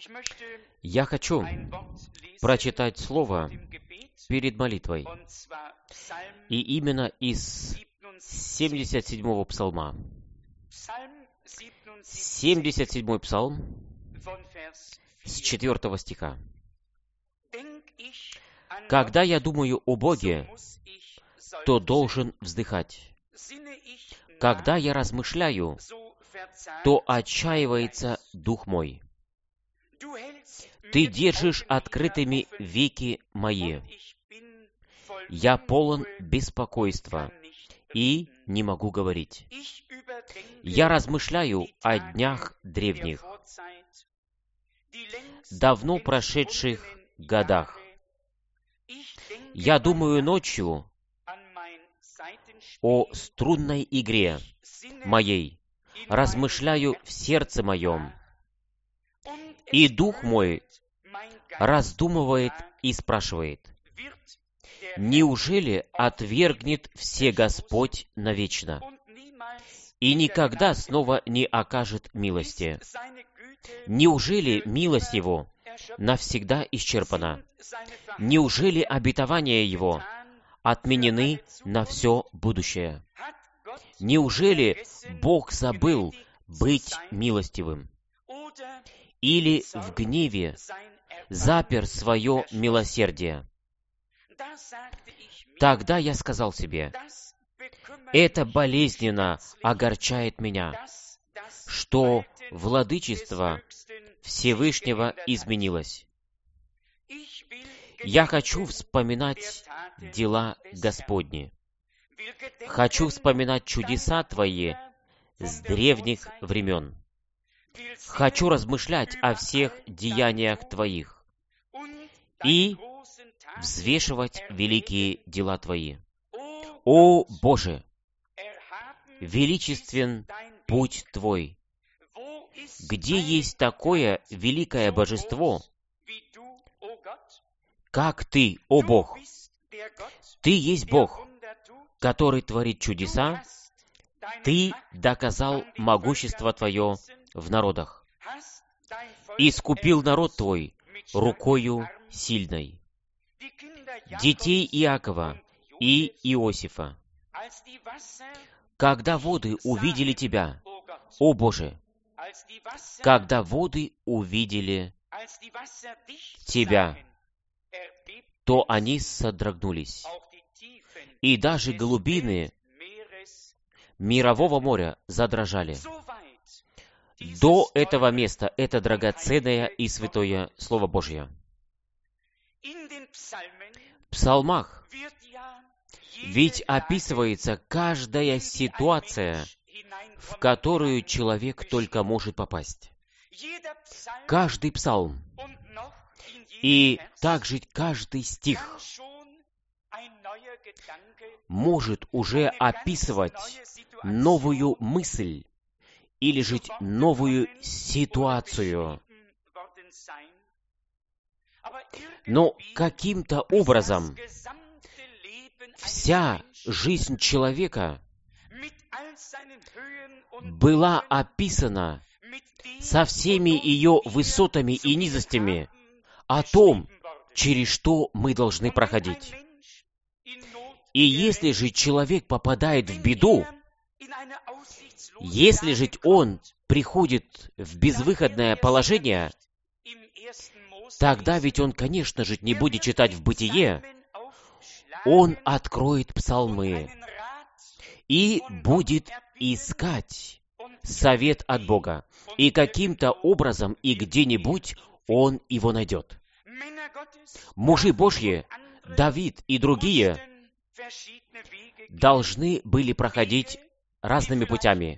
Я хочу прочитать слово перед молитвой, и именно из 77-го псалма. 77-й псалм с 4 стиха. «Когда я думаю о Боге, то должен вздыхать. Когда я размышляю, то отчаивается дух мой. Ты держишь открытыми веки мои. Я полон беспокойства и не могу говорить. Я размышляю о днях древних, давно прошедших годах. Я думаю ночью о струнной игре моей, размышляю в сердце моем, и дух мой раздумывает и спрашивает: неужели отвергнет все Господь навечно и никогда снова не окажет милости? Неужели милость Его навсегда исчерпана? Неужели обетования Его отменены на все будущее? Неужели Бог забыл быть милостивым? Или в гневе запер свое милосердие? Тогда я сказал себе: это болезненно огорчает меня, что владычество Всевышнего изменилось. Я хочу вспоминать дела Господни. Хочу вспоминать чудеса Твои с древних времен. Хочу размышлять о всех деяниях Твоих и взвешивать великие дела Твои. О Боже! Величествен путь Твой. Где есть такое великое божество, как Ты, о Бог? Ты есть Бог, который творит чудеса. Ты доказал могущество Твое в народах. Искупил народ Твой рукою сильной. Детей Иакова и Иосифа. Когда воды увидели Тебя, о Боже, когда воды увидели Тебя, то они содрогнулись, и даже глубины мирового моря задрожали. До этого места это драгоценное и святое Слово Божье. В псалмах ведь описывается каждая ситуация, в которую человек только может попасть. Каждый псалм и также каждый стих может уже описывать новую мысль или же новую ситуацию. Но каким-то образом вся жизнь человека была описана со всеми ее высотами и низостями о том, через что мы должны проходить. И если же человек попадает в беду, если же он приходит в безвыходное положение, тогда ведь он, конечно же, не будет читать в Бытие, он откроет псалмы и будет искать совет от Бога. И каким-то образом и где-нибудь он его найдет. Мужи Божьи, Давид и другие, должны были проходить разными путями,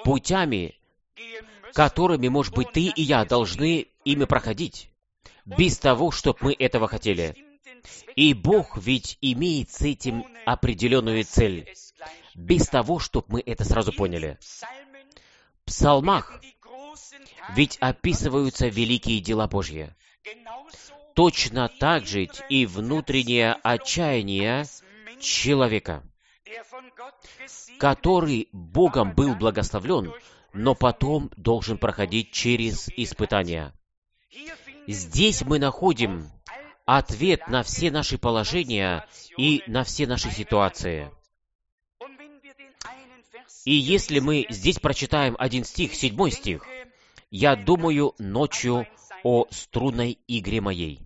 которыми, может быть, ты и я должны ими проходить, без того, чтобы мы этого хотели. И Бог ведь имеет с этим определенную цель, без того, чтобы мы это сразу поняли. В псалмах ведь описываются великие дела Божьи. Точно так же и внутреннее отчаяние человека, который Богом был благословлен, но потом должен проходить через испытания. Здесь мы находим ответ на все наши положения и на все наши ситуации. И если мы здесь прочитаем один стих, 7 стих, «Я думаю ночью о струнной игре моей».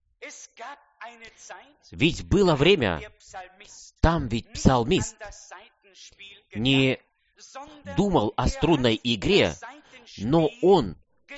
Ведь было время, там ведь псалмист не думал о струнной игре, но он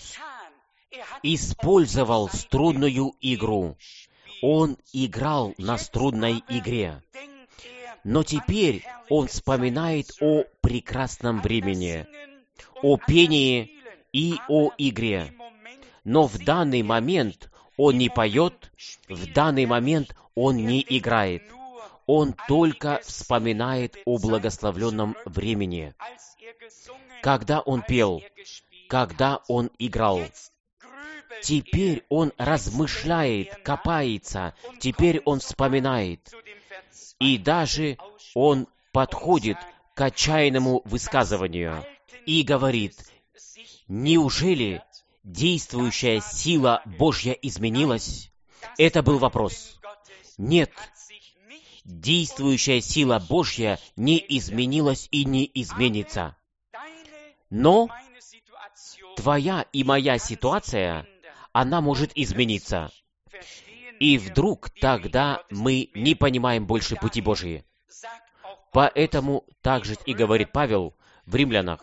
использовал струнную игру. Он играл на струнной игре. Но теперь он вспоминает о прекрасном времени, о пении и о игре. Но в данный момент он не поет, в данный момент он не играет. Он только вспоминает о благословленном времени, когда он пел, когда он играл. Теперь он размышляет, копается, теперь он вспоминает. И даже он подходит к отчаянному высказыванию и говорит: «Неужели действующая сила Божья изменилась?» Это был вопрос. Нет, действующая сила Божья не изменилась и не изменится. Но твоя и моя ситуация, она может измениться. И вдруг тогда мы не понимаем больше пути Божьи. Поэтому также и говорит Павел в Римлянах: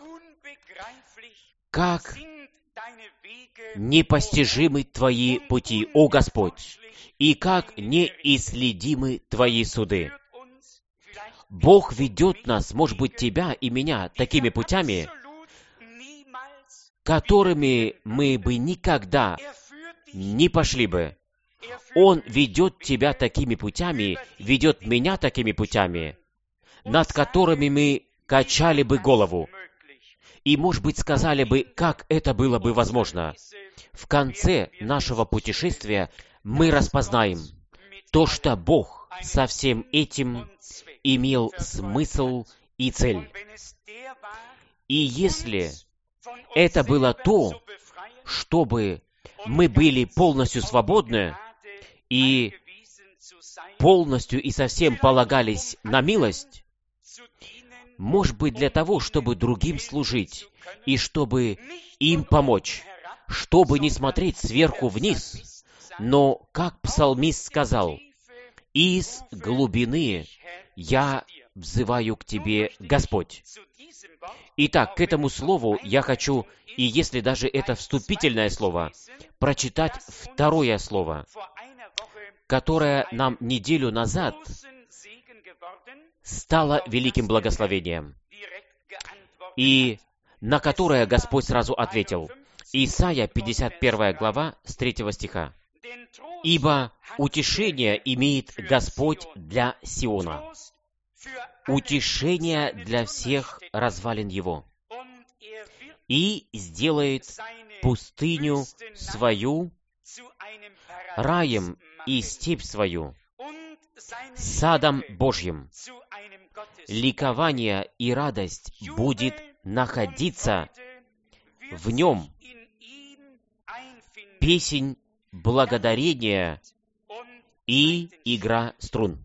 «Как непостижимы Твои пути, о Господь, и как неисследимы Твои суды». Бог ведет нас, может быть, тебя и меня, такими путями, которыми мы бы никогда не пошли бы. Он ведет тебя такими путями, ведет меня такими путями, над которыми мы качали бы голову. И, может быть, сказали бы, как это было бы возможно. В конце нашего путешествия мы распознаем то, что Бог со всем этим имел смысл и цель. И если это было то, чтобы мы были полностью свободны и полностью и совсем полагались на милость, может быть, для того, чтобы другим служить и чтобы им помочь, чтобы не смотреть сверху вниз, но, как псалмист сказал: «Из глубины я взываю к Тебе, Господь». Итак, к этому слову я хочу, и если даже это вступительное слово, прочитать второе слово, которое нам неделю назад стало великим благословением, и на которое Господь сразу ответил. Исайя, 51 глава, с 3 стиха. «Ибо утешение имеет Господь для Сиона, утешение для всех развалин его, и сделает пустыню свою раем и степь свою садом Божьим. Ликование и радость будет находиться в нем, песнь благодарения и игра струн».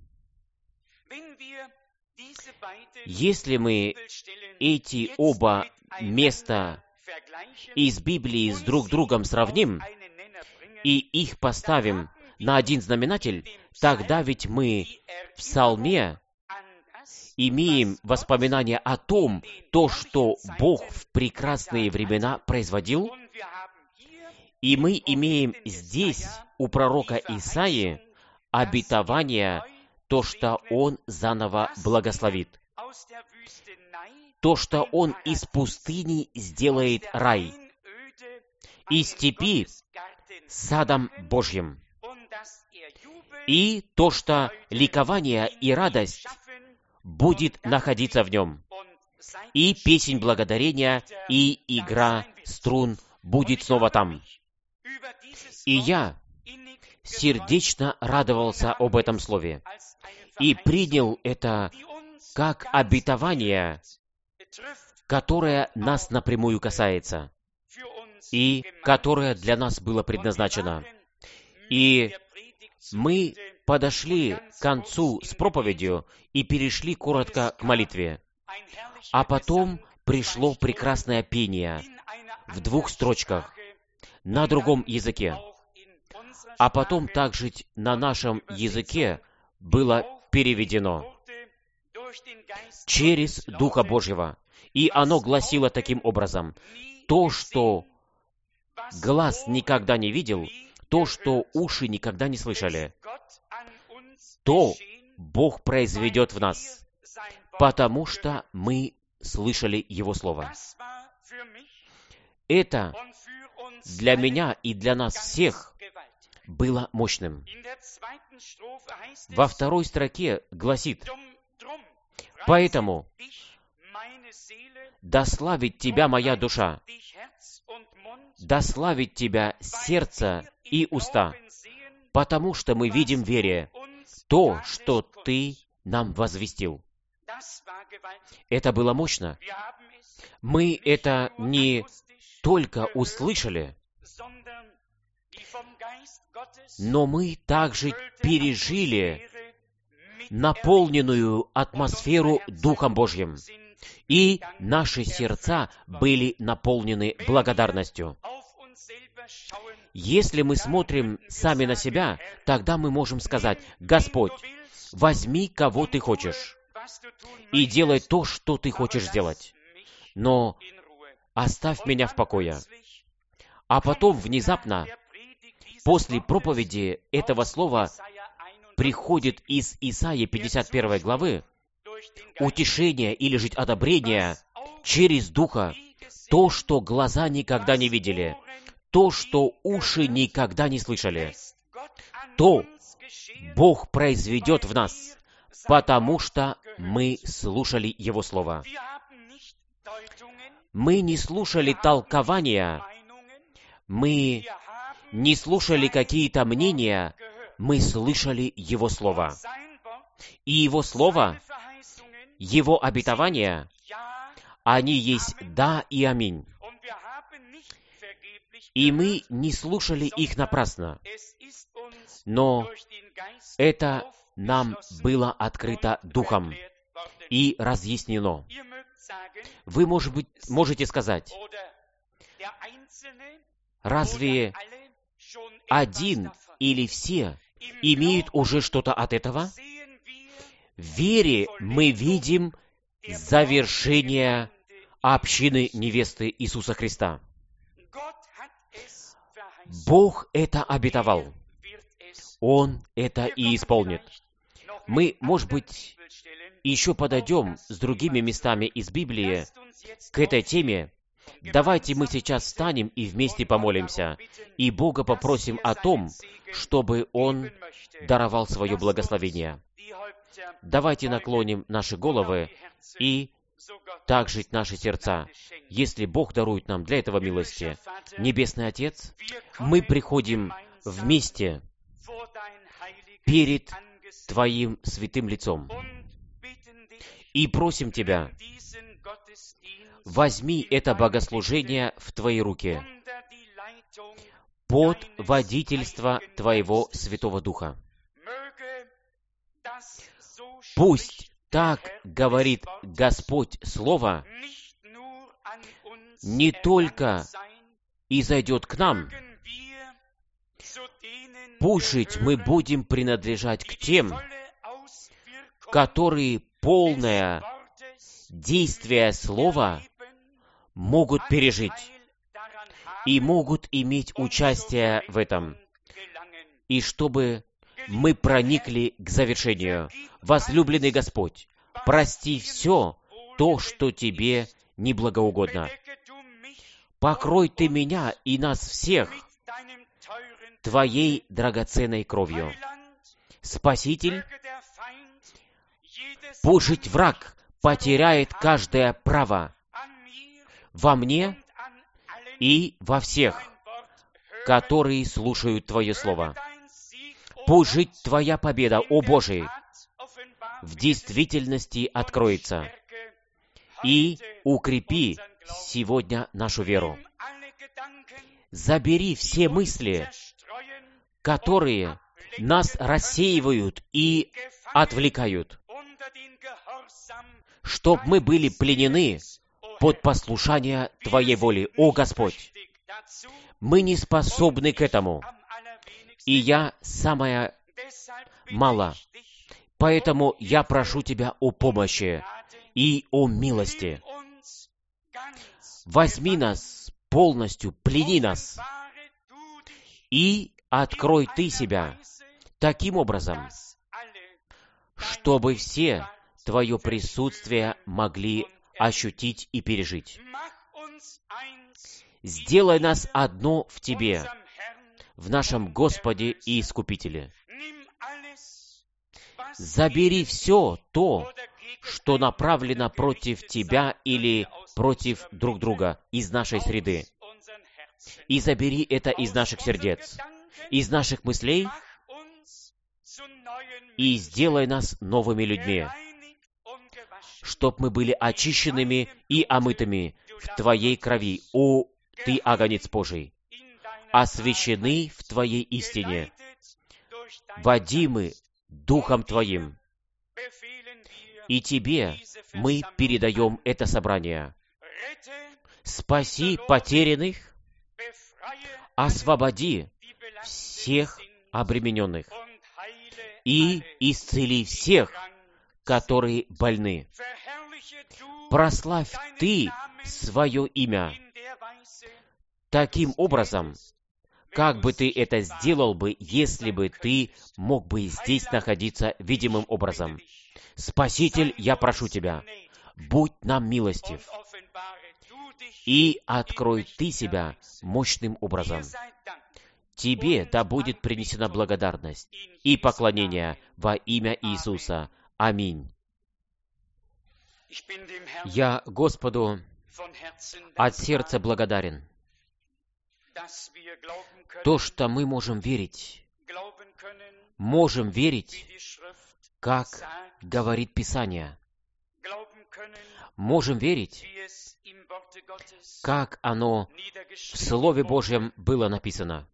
Если мы эти оба места из Библии с друг другом сравним и их поставим на один знаменатель, тогда ведь мы в Псалме имеем воспоминания о том, то, что Бог в прекрасные времена производил, и мы имеем здесь у пророка Исаии обетование, то, что Он заново благословит, то, что Он из пустыни сделает рай, из степи садом Божьим, и то, что ликование и радость будет находиться в нем, и песнь благодарения, и игра струн будет снова там. И я сердечно радовался об этом слове и принял это как обетование, которое нас напрямую касается. и которое для нас было предназначено. И мы подошли к концу с проповедью и перешли коротко к молитве. А потом пришло прекрасное пение в 2 строчках на другом языке. А потом также на нашем языке было переведено через Духа Божьего. И оно гласило таким образом: то, что глаз никогда не видел, то, что уши никогда не слышали, то Бог произведет в нас, потому что мы слышали Его Слово. Это для меня и для нас всех было мощным. Во 2 строке гласит: «Поэтому да славит Тебя моя душа, да славит Тебя сердце и уста, потому что мы видим в вере то, что Ты нам возвестил». Это было мощно. Мы это не только услышали, но мы также пережили наполненную атмосферу Духом Божьим, и наши сердца были наполнены благодарностью. Если мы смотрим сами на себя, тогда мы можем сказать: «Господь, возьми, кого Ты хочешь, и делай то, что Ты хочешь сделать, но оставь меня в покое». А потом внезапно, после проповеди этого слова, приходит из Исаии 51 главы утешение или же одобрение через Духа, то, что глаза никогда не видели, то, что уши никогда не слышали, то Бог произведет в нас, потому что мы слушали Его Слово. Мы не слушали толкования, мы не слушали какие-то мнения, мы слышали Его Слово. И Его Слово, Его обетования, они есть «да» и «аминь». И мы не слушали их напрасно, но это нам было открыто Духом и разъяснено. Вы, может быть, можете сказать: разве один или все имеют уже что-то от этого? В вере мы видим завершение общины невесты Иисуса Христа. Бог это обетовал. Он это и исполнит. Мы, может быть, еще подойдем с другими местами из Библии к этой теме. Давайте мы сейчас встанем и вместе помолимся, и Бога попросим о том, чтобы Он даровал свое благословение. Давайте наклоним наши головы и также наши сердца, если Бог дарует нам для этого милости. Небесный Отец, мы приходим вместе перед Твоим святым лицом и просим Тебя: возьми это богослужение в Твои руки под водительство Твоего Святого Духа. Пусть так говорит Господь Слово не только изойдет к нам, пусть мы будем принадлежать к тем, которые полное действие Слова могут пережить и могут иметь участие в этом, и чтобы мы проникли к завершению. Возлюбленный Господь, прости все то, что Тебе неблагоугодно. Покрой Ты меня и нас всех Твоей драгоценной кровью. Спаситель, пусть враг потеряет каждое право во мне и во всех, которые слушают Твое Слово. Пусть жить Твоя победа, о Божий, в действительности откроется, и укрепи сегодня нашу веру. забери все мысли, которые нас рассеивают и отвлекают, чтоб мы были пленены под послушание Твоей воли. О Господь, мы не способны к этому, и я самое мало. Поэтому я прошу Тебя о помощи и о милости. Возьми нас полностью, плени нас, и открой Ты себя таким образом, чтобы все Твое присутствие могли ощутить и пережить. Сделай нас одно в Тебе, в нашем Господе и Искупителе. Забери все то, что направлено против Тебя или против друг друга из нашей среды. И забери это из наших сердец, из наших мыслей, и сделай нас новыми людьми, чтоб мы были очищенными и омытыми в Твоей крови, о Ты, Агнец Божий, освящены в Твоей истине, водимы Духом Твоим. И Тебе мы передаем это собрание. Спаси потерянных, освободи всех обремененных и исцели всех, которые больны. Прославь Ты свое имя таким образом, как бы Ты это сделал бы, если бы Ты мог бы здесь находиться видимым образом. Спаситель, я прошу Тебя, будь нам милостив, и открой Ты себя мощным образом. Тебе да будет принесена благодарность и поклонение во имя Иисуса. Аминь. Я Господу от сердца благодарен. То, что мы можем верить, как говорит Писание. Можем верить, как оно в Слове Божьем было написано.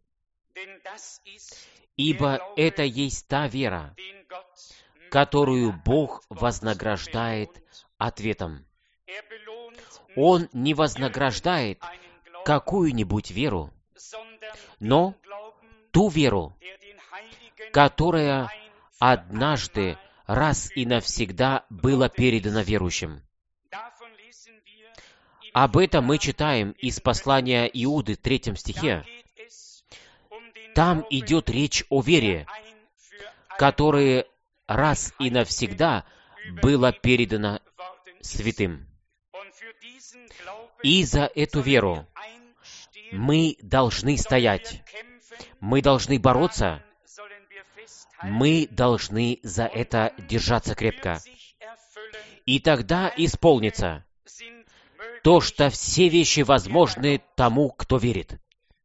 Ибо это есть та вера, которую Бог вознаграждает ответом. Он не вознаграждает какую-нибудь веру, но ту веру, которая однажды раз и навсегда была передана верующим. Об этом мы читаем из послания Иуды, 3 стихе. Там идет речь о вере, которая раз и навсегда была передана святым. И за эту веру мы должны стоять, мы должны бороться, мы должны за это держаться крепко. И тогда исполнится то, что все вещи возможны тому, кто верит.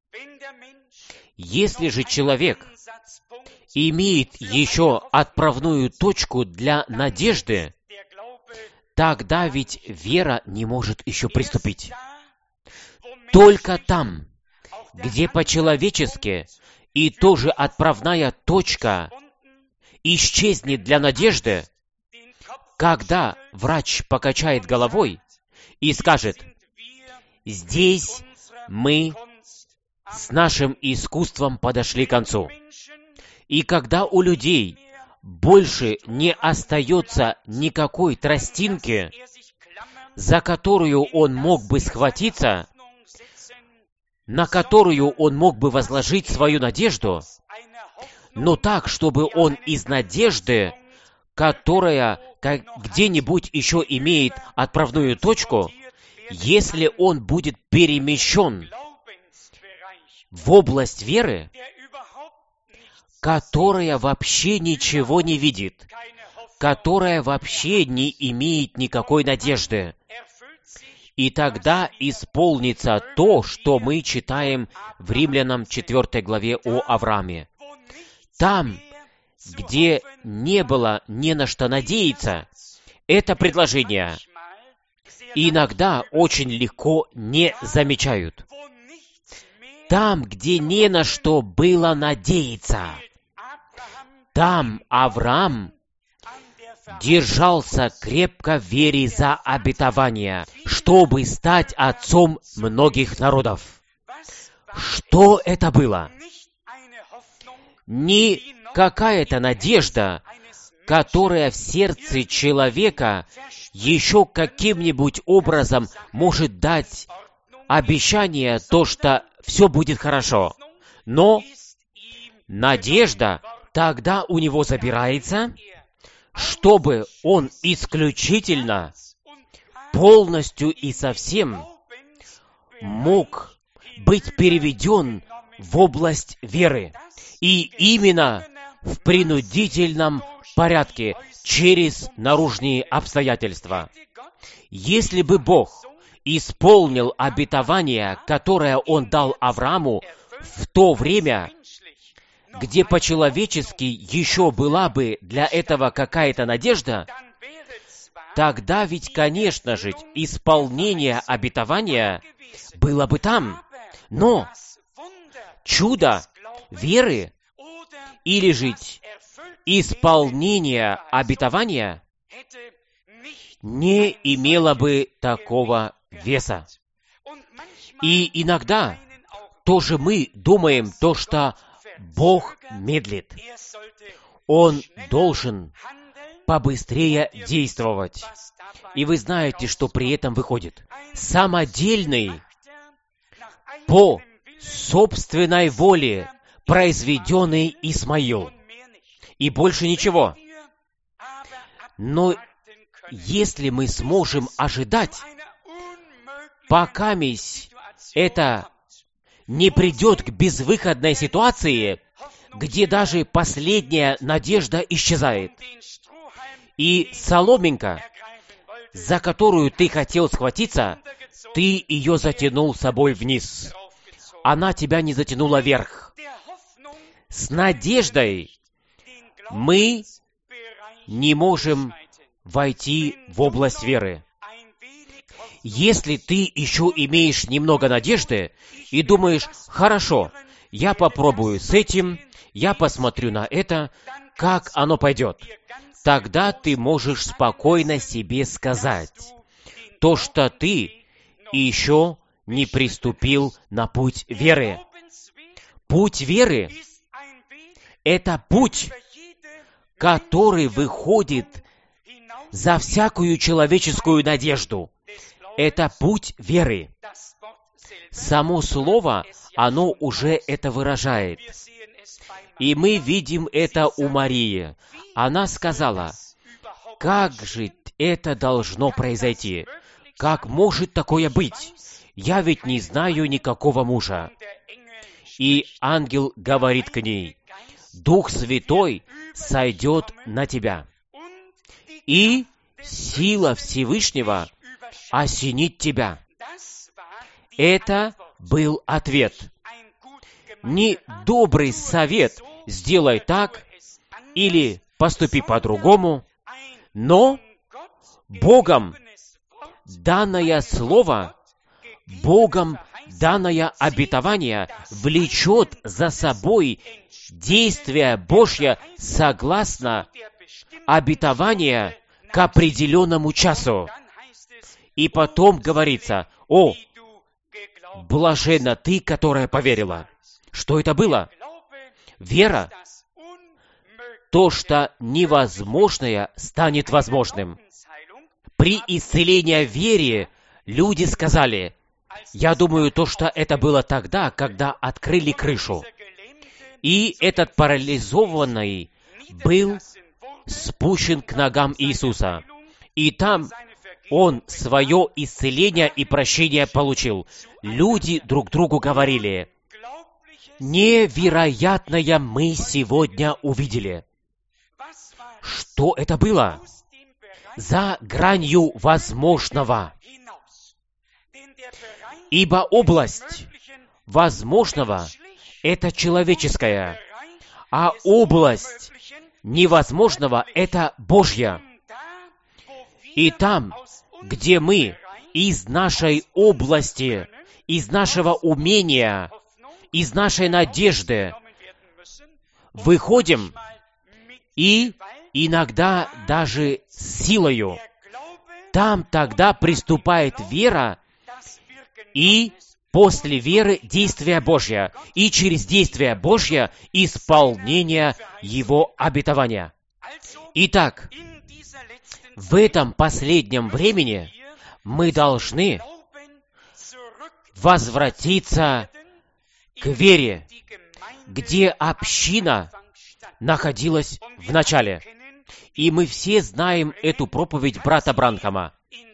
Если же человек имеет еще отправную точку для надежды, тогда ведь вера не может еще приступить. Только там, где по-человечески и тоже отправная точка исчезнет для надежды, когда врач покачает головой и скажет: «Здесь мы с нашим искусством подошли к концу». И когда у людей больше не остается никакой тростинки, за которую он мог бы схватиться, на которую он мог бы возложить свою надежду, но так, чтобы он из надежды, которая где-нибудь еще имеет отправную точку, если он будет перемещен в область веры, которая вообще ничего не видит, которая вообще не имеет никакой надежды, и тогда исполнится то, что мы читаем в Римлянам 4 главе о Аврааме. Там, где не было не на что надеяться, это предложение иногда очень легко не замечают. Там, где не на что было надеяться, там Авраам держался крепко в вере за обетование, чтобы стать отцом многих народов. Что это было? Не какая-то надежда, которая в сердце человека еще каким-нибудь образом может дать обещание, то, что все будет хорошо. Но надежда тогда у него забирается, чтобы он исключительно, полностью и совсем мог быть переведен в область веры. И именно в принудительном порядке, через наружные обстоятельства. Если бы Бог исполнил обетование, которое Он дал Аврааму в то время, где по-человечески еще была бы для этого какая-то надежда, тогда ведь, конечно же, исполнение обетования было бы там. Но чудо веры или же исполнение обетования не имело бы такого веса. И иногда тоже мы думаем то, что Бог медлит. Он должен побыстрее действовать. И вы знаете, что при этом выходит. Самодельный, по собственной воле произведенный Исмаил. И больше ничего. Но если мы сможем ожидать, пока это не придет к безвыходной ситуации, где даже последняя надежда исчезает, и соломинка, за которую ты хотел схватиться, ты ее затянул с собой вниз. Она тебя не затянула вверх. С надеждой мы не можем войти в область веры. Если ты еще имеешь немного надежды и думаешь, хорошо, я попробую с этим, я посмотрю на это, как оно пойдет, тогда ты можешь спокойно себе сказать, то, что ты еще не приступил на путь веры. Путь веры — это путь, который выходит за всякую человеческую надежду. Это путь веры. Само слово, оно уже это выражает. И мы видим это у Марии. Она сказала, как же это должно произойти? Как может такое быть? Я ведь не знаю никакого мужа. И ангел говорит к ней, Дух Святой сойдет на тебя, и сила Всевышнего осенит тебя. Это был ответ. Не добрый совет «сделай так» или «поступи по-другому», но Богом данное слово, Богом данное обетование влечет за собой действие Божье согласно обетованию к определенному часу. И потом говорится, «О, блаженна ты, которая поверила». Что это было? Вера. То, что невозможное станет возможным. При исцелении вере люди сказали, я думаю, то, что это было тогда, когда открыли крышу. И этот парализованный был спущен к ногам Иисуса. И там он свое исцеление и прощение получил. Люди друг другу говорили, невероятное мы сегодня увидели. Что это было? За гранью возможного. Ибо область возможного — это человеческая, а область невозможного — это Божья. И там, где мы из нашей области, из нашего умения, из нашей надежды выходим и иногда даже силою. Там тогда приступает вера, и после веры действие Божье, и через действие Божье исполнение Его обетования. Итак, в этом последнем времени мы должны возвратиться к вере, где община находилась в начале. И мы все знаем эту проповедь брата Бранхама.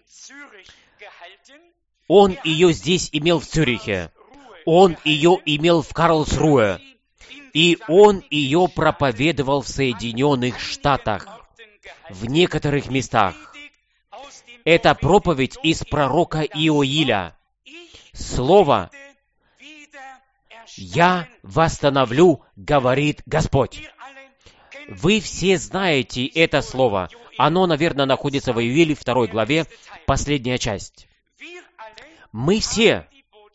Он ее здесь имел в Цюрихе. Он ее имел в Карлсруэ. И он ее проповедовал в Соединенных Штатах, в некоторых местах. Это проповедь из пророка Иоиля. Слово «Я восстановлю, говорит Господь». Вы все знаете это слово. Оно, наверное, находится в Иоиле 2 главе, последняя часть. Мы все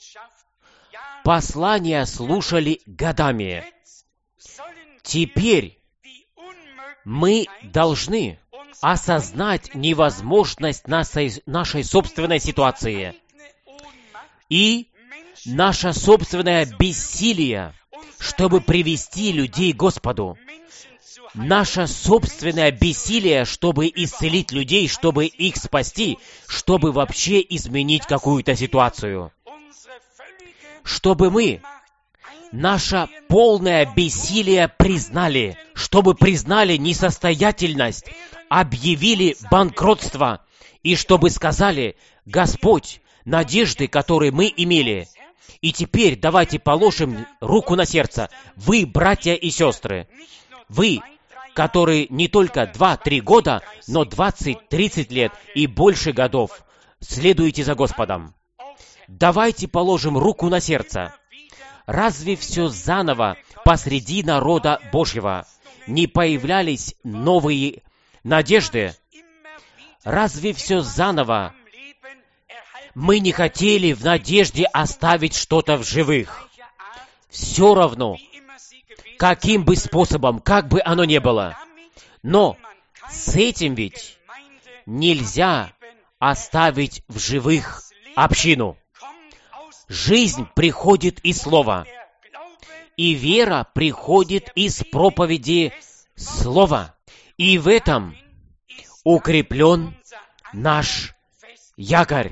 послания слушали годами. Теперь мы должны осознать невозможность нашей собственной ситуации и наше собственное бессилие, чтобы привести людей к Господу. Наше собственное бессилие, чтобы исцелить людей, чтобы их спасти, чтобы вообще изменить какую-то ситуацию. Чтобы мы наше полное бессилие признали, чтобы признали несостоятельность, объявили банкротство, и чтобы сказали: «Господь, надежды, которые мы имели». И теперь давайте положим руку на сердце. Вы, братья и сестры, вы, которые не только 2-3 года, но 20-30 лет и больше годов следуете за Господом. Давайте положим руку на сердце. Разве все заново посреди народа Божьего не появлялись новые надежды? Разве все заново мы не хотели в надежде оставить что-то в живых? Все равно, каким бы способом, как бы оно ни было. Но с этим ведь нельзя оставить в живых общину. Жизнь приходит из слова, и вера приходит из проповеди слова. И в этом укреплен наш якорь.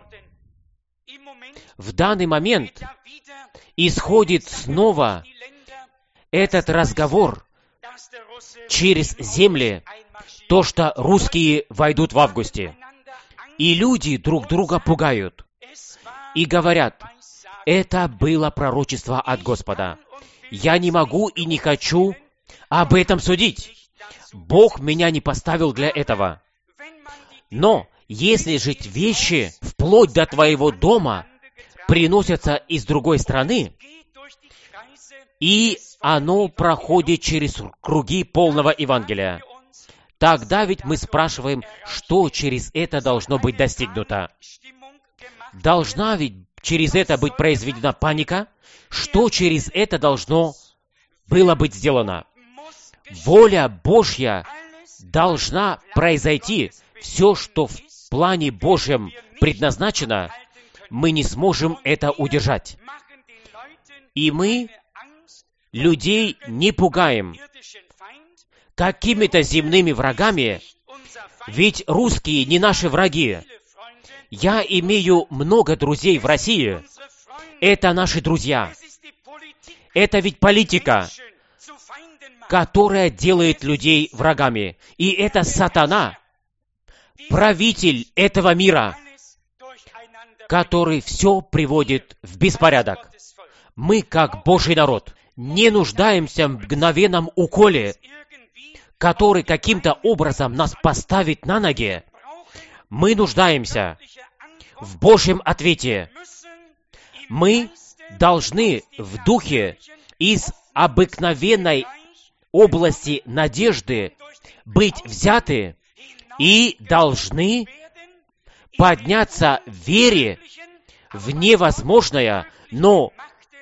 В данный момент исходит снова этот разговор через земли, то, что русские войдут в августе. И люди друг друга пугают и говорят: это было пророчество от Господа. Я не могу и не хочу об этом судить. Бог меня не поставил для этого. Но если же вещи вплоть до твоего дома приносятся из другой страны, и оно проходит через круги полного Евангелия, тогда ведь мы спрашиваем, что через это должно быть достигнуто. Должна ведь через это быть произведена паника? Что через это должно было быть сделано? Воля Божья должна произойти. Все, что в плане Божьем предназначено, мы не сможем это удержать. И мы людей не пугаем какими-то земными врагами, ведь русские не наши враги. Я имею много друзей в России. Это наши друзья. Это ведь политика, которая делает людей врагами. И это сатана, правитель этого мира, который все приводит в беспорядок. Мы, как Божий народ, не нуждаемся в мгновенном уколе, который каким-то образом нас поставит на ноги. Мы нуждаемся в Божьем ответе. Мы должны в духе из обыкновенной области надежды быть взяты и должны подняться в вере в невозможное, но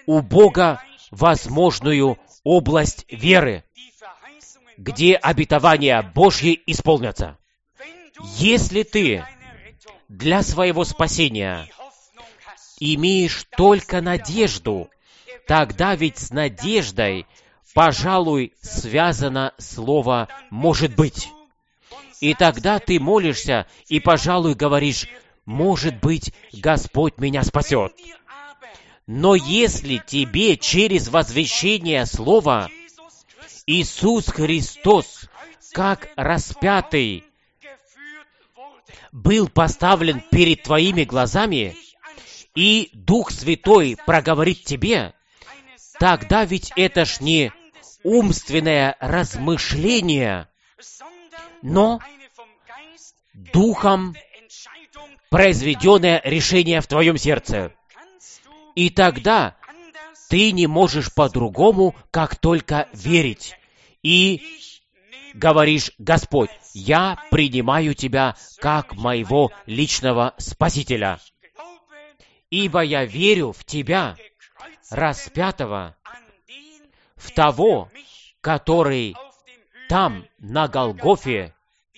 у Бога возможную область веры, где обетования Божьи исполнятся. Если ты для своего спасения имеешь только надежду, тогда ведь с надеждой, пожалуй, связано слово «может быть». И тогда ты молишься и, пожалуй, говоришь: «Может быть, Господь меня спасет». Но если тебе через возвещение слова Иисус Христос, как распятый, был поставлен перед твоими глазами, и Дух Святой проговорит тебе, тогда ведь это ж не умственное размышление, но Духом произведенное решение в твоем сердце. И тогда ты не можешь по-другому, как только верить. И говоришь: «Господь, я принимаю Тебя как моего личного Спасителя, ибо я верю в Тебя, распятого, в того, который там, на Голгофе,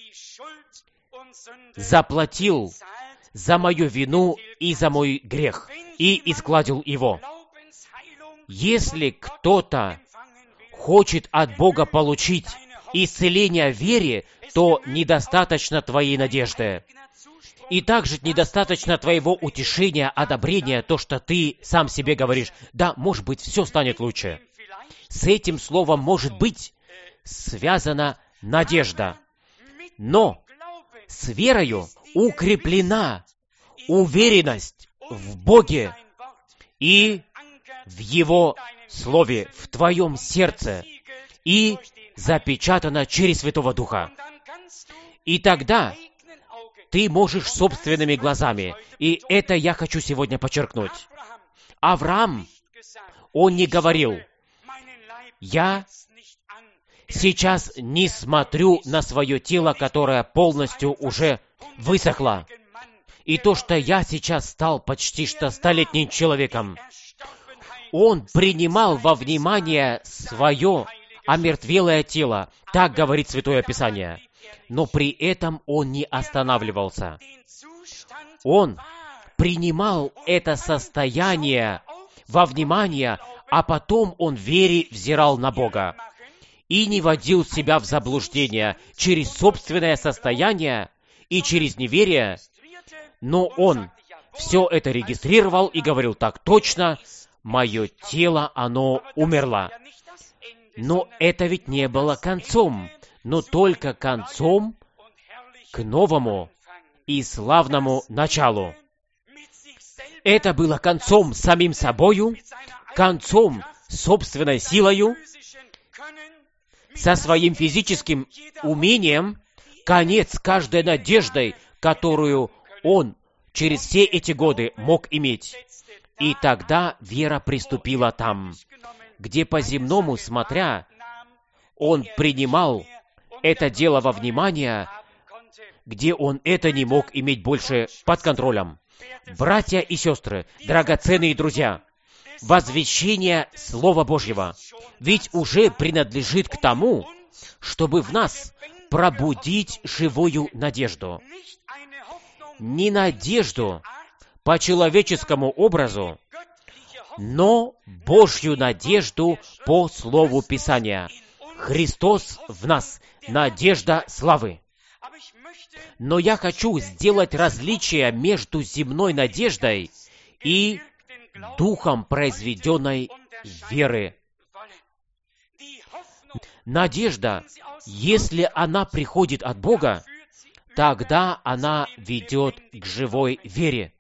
заплатил за мою вину и за мой грех, и изгладил его». Если кто-то хочет от Бога получить исцеление в вере, то недостаточно твоей надежды. И также недостаточно твоего утешения, одобрения, то, что ты сам себе говоришь: «Да, может быть, все станет лучше». С этим словом «может быть» связана надежда. Но с верою укреплена уверенность в Боге и в Его Слове, в твоем сердце, и запечатана через Святого Духа. И тогда ты можешь собственными глазами, и это я хочу сегодня подчеркнуть. Авраам, он не говорил: «Я сейчас не смотрю на свое тело, которое полностью уже высохло, и то, что я сейчас стал почти что столетним человеком». Он принимал во внимание свое омертвелое тело, так говорит Святое Писание. Но при этом он не останавливался. Он принимал это состояние во внимание, а потом он в вере взирал на Бога и не вводил себя в заблуждение через собственное состояние и через неверие, но он все это регистрировал и говорил: «Так точно, мое тело, оно умерло». Но это ведь не было концом, но только концом к новому и славному началу. Это было концом самим собою, концом собственной силою, со своим физическим умением, конец каждой надеждой, которую он через все эти годы мог иметь. И тогда вера приступила там, где по-земному смотря, он принимал это дело во внимание, где он это не мог иметь больше под контролем. Братья и сестры, драгоценные друзья, возвещение Слова Божьего ведь уже принадлежит к тому, чтобы в нас пробудить живую надежду. Не надежду по человеческому образу, но Божью надежду по Слову Писания. Христос в нас, надежда славы. Но я хочу сделать различие между земной надеждой и духом произведенной веры. Надежда, если она приходит от Бога, тогда она ведет к живой вере.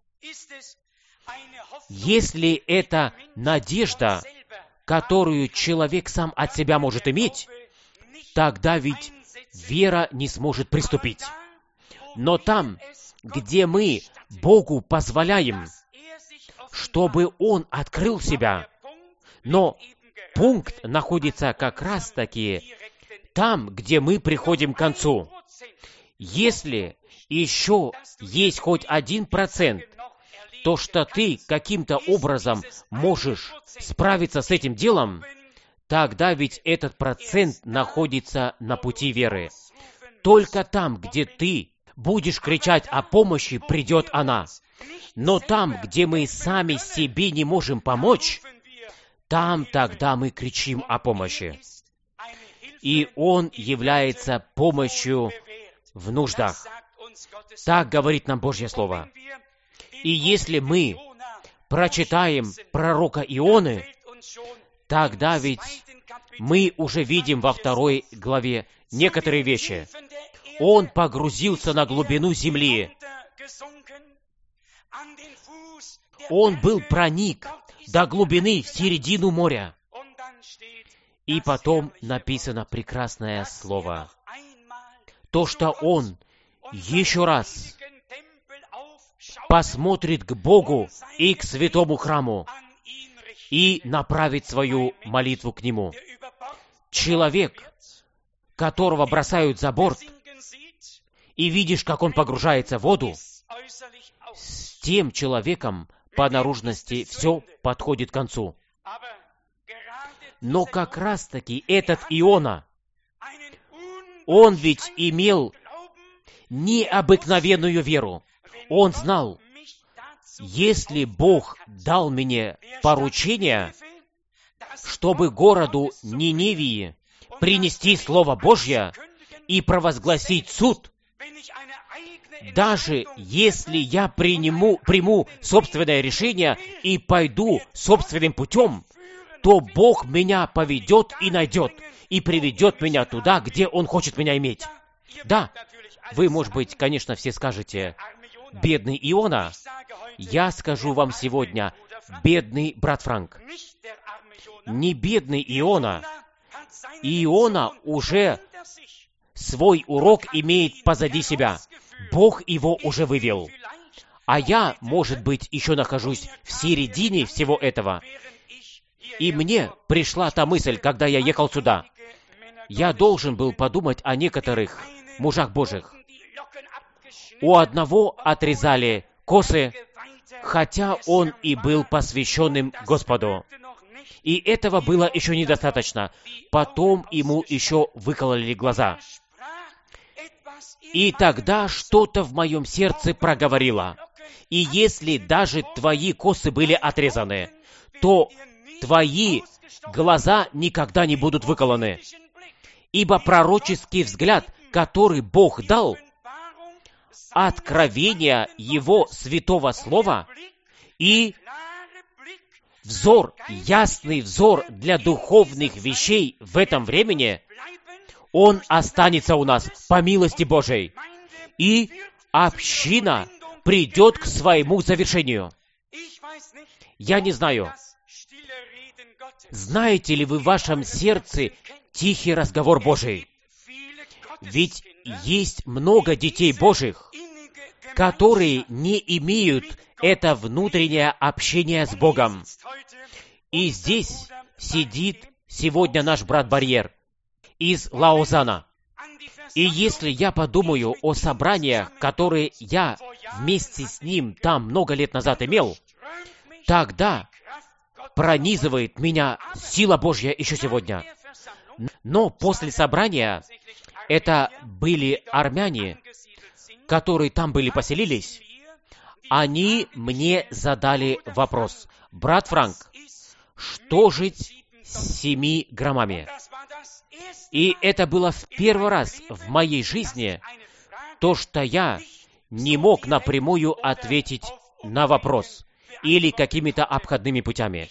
Если это надежда, которую человек сам от себя может иметь, тогда ведь вера не сможет приступить. Но там, где мы Богу позволяем, чтобы Он открыл себя, но пункт находится как раз-таки там, где мы приходим к концу. Если еще есть хоть 1% то, что ты каким-то образом можешь справиться с этим делом, тогда ведь этот процент находится на пути веры. Только там, где ты будешь кричать о помощи, придет она. Но там, где мы сами себе не можем помочь, там тогда мы кричим о помощи. И Он является помощью в нуждах. Так говорит нам Божье Слово. И если мы прочитаем пророка Ионы, тогда ведь мы уже видим во 2 главе некоторые вещи. Он погрузился на глубину земли. Он был проник до глубины в середину моря. И потом написано прекрасное слово. То, что он еще раз посмотрит к Богу и к святому храму и направит свою молитву к Нему. Человек, которого бросают за борт, и видишь, как он погружается в воду, с тем человеком по наружности все подходит к концу. Но как раз-таки этот Иона, он ведь имел необыкновенную веру. Он знал, если Бог дал мне поручение, чтобы городу Ниневии принести Слово Божье и провозгласить суд, даже если я приму собственное решение и пойду собственным путем, то Бог меня поведет и найдет, и приведет меня туда, где Он хочет меня иметь. Да, вы, может быть, конечно, все скажете, бедный Иона. Я скажу вам сегодня, бедный брат Франк. Не бедный Иона. Иона уже свой урок имеет позади себя. Бог его уже вывел. А я, может быть, еще нахожусь в середине всего этого. И мне пришла та мысль, когда я ехал сюда. Я должен был подумать о некоторых мужах Божьих. У одного отрезали косы, хотя он и был посвященным Господу. И этого было еще недостаточно. Потом ему еще выкололи глаза. И тогда что-то в моем сердце проговорило. И если даже твои косы были отрезаны, то твои глаза никогда не будут выколоны. Ибо пророческий взгляд, который Бог дал, откровение Его святого слова и взор, ясный взор для духовных вещей в этом времени, он останется у нас по милости Божией. И община придет к своему завершению. Я не знаю, знаете ли вы в вашем сердце тихий разговор Божий? Ведь есть много детей Божьих, которые не имеют это внутреннее общение с Богом. И здесь сидит сегодня наш брат Барьер из Лаузана. И если я подумаю о собраниях, которые я вместе с ним там много лет назад имел, тогда пронизывает меня сила Божья еще сегодня. Но после собрания, это были армяне, которые там поселились, они мне задали вопрос: брат Франк, что жить с 7 громами? И это было в первый раз в моей жизни, то, что я не мог напрямую ответить на вопрос или какими-то обходными путями.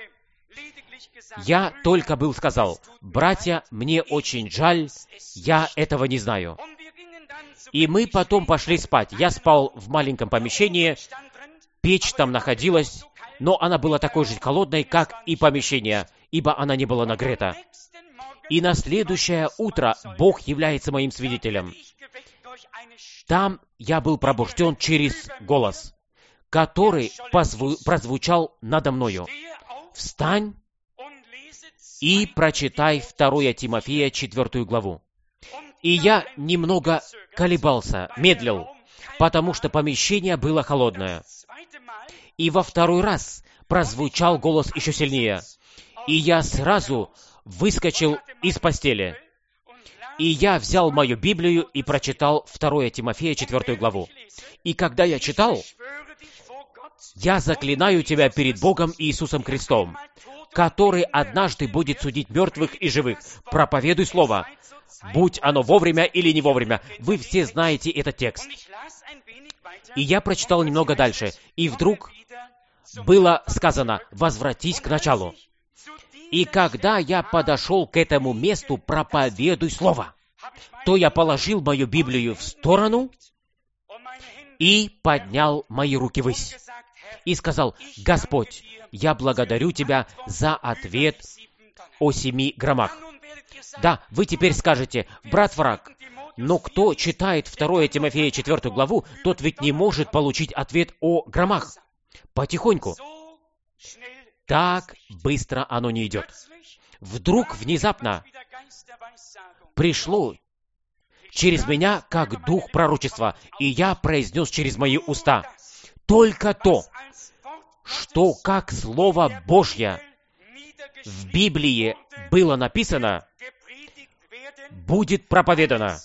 Я только сказал: братья, мне очень жаль, я этого не знаю. И мы потом пошли спать. Я спал в маленьком помещении, печь там находилась, но она была такой же холодной, как и помещение, ибо она не была нагрета. И на следующее утро Бог является моим свидетелем. Там я был пробужден через голос, который прозвучал надо мною: «Встань и прочитай 2 Тимофея 4 главу». И я немного колебался, медлил, потому что помещение было холодное. И во второй раз прозвучал голос еще сильнее. И я сразу выскочил из постели. И я взял мою Библию и прочитал 2 Тимофея, 4 главу. И когда я читал, «Я заклинаю тебя перед Богом и Иисусом Христом, который однажды будет судить мертвых и живых. Проповедуй Слово, будь оно вовремя или не вовремя». Вы все знаете этот текст. И я прочитал немного дальше, и вдруг было сказано: «Возвратись к началу». И когда я подошел к этому месту «Проповедуй Слово», то я положил мою Библию в сторону и поднял мои руки ввысь. И сказал: «Господь, я благодарю Тебя за ответ о 7 громах». Да, вы теперь скажете: «Брат Враг, но кто читает 2 Тимофея 4 главу, тот ведь не может получить ответ о громах». Потихоньку. Так быстро оно не идет. Вдруг, внезапно, пришло через меня как дух пророчества, и я произнес через мои уста: «Только то, что как Слово Божье в Библии было написано, будет проповедано.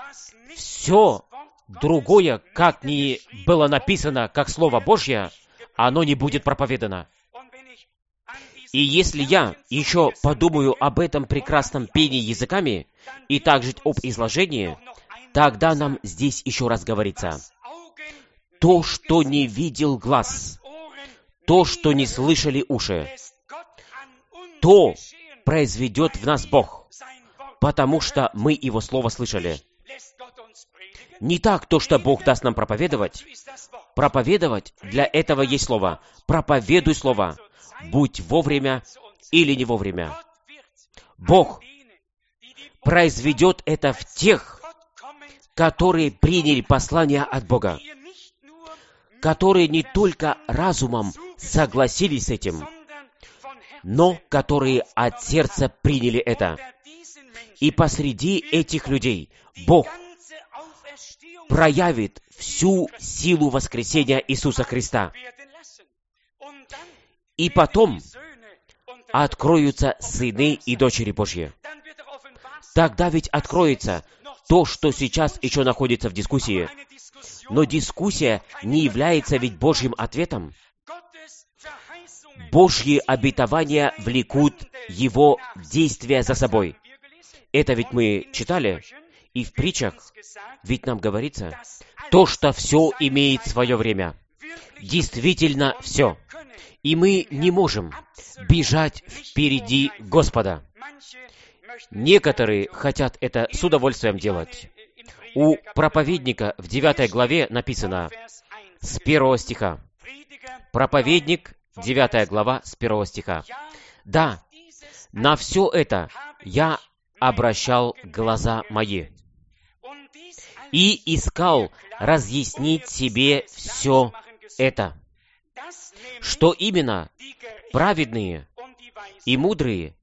Все другое, как не было написано, как Слово Божье, оно не будет проповедано». И если я еще подумаю об этом прекрасном пении языками и также об изложении, тогда нам здесь еще раз говорится: то, что не видел глаз, то, что не слышали уши, то произведет в нас Бог, потому что мы Его Слово слышали. Не так то, что Бог даст нам проповедовать. Проповедовать, для этого есть Слово. Проповедуй Слово, будь вовремя или не вовремя. Бог произведет это в тех, которые приняли послание от Бога, которые не только разумом согласились с этим, но которые от сердца приняли это. И посреди этих людей Бог проявит всю силу воскресения Иисуса Христа. И потом откроются сыны и дочери Божьи. Тогда ведь откроется то, что сейчас еще находится в дискуссии. Но дискуссия не является ведь Божьим ответом. Божьи обетования влекут Его действия за собой. Это ведь мы читали, и в притчах ведь нам говорится, то, что все имеет свое время. Действительно все. И мы не можем бежать впереди Господа. Некоторые хотят это с удовольствием делать. У проповедника в 9 главе написано с 1 стиха. Проповедник, 9 глава, с 1 стиха. Да, на все это я обращал глаза мои и искал разъяснить себе все это, что именно праведные и мудрые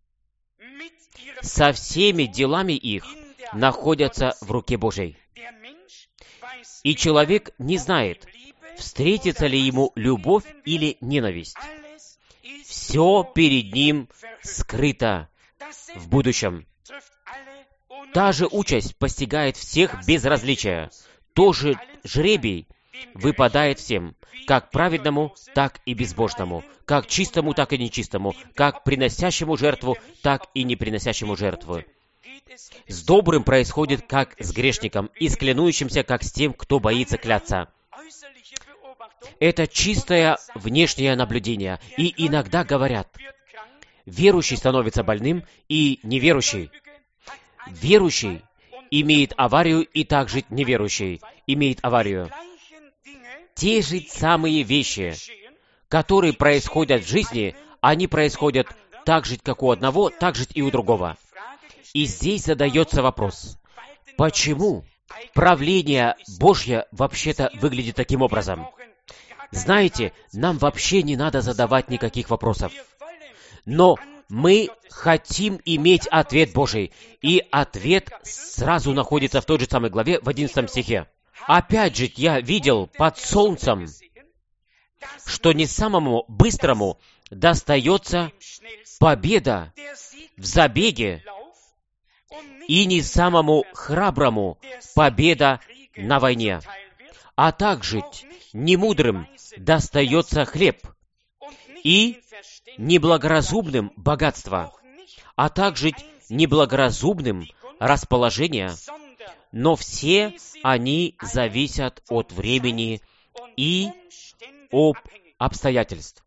со всеми делами их находятся в руке Божьей. И человек не знает, встретится ли ему любовь или ненависть. Все перед ним скрыто в будущем. Та же участь постигает всех без различия. Тоже жребий выпадает всем, как праведному, так и безбожному, как чистому, так и нечистому, как приносящему жертву, так и не приносящему жертвы. С добрым происходит, как с грешником, и с клянущимся, как с тем, кто боится кляться. Это чистое внешнее наблюдение, и иногда говорят, верующий становится больным, и неверующий. Верующий имеет аварию, и также неверующий имеет аварию. Те же самые вещи, которые происходят в жизни, они происходят так же, как у одного, так же и у другого. И здесь задается вопрос, почему правление Божье вообще-то выглядит таким образом? Знаете, нам вообще не надо задавать никаких вопросов. Но мы хотим иметь ответ Божий, и ответ сразу находится в той же самой главе, в 11 стихе. Опять же, я видел под солнцем что не самому быстрому достается победа в забеге, и не самому храброму победа на войне, а также немудрым достается хлеб, и неблагоразумным богатство, а также неблагоразумным расположение, но все они зависят от времени и от обстоятельств.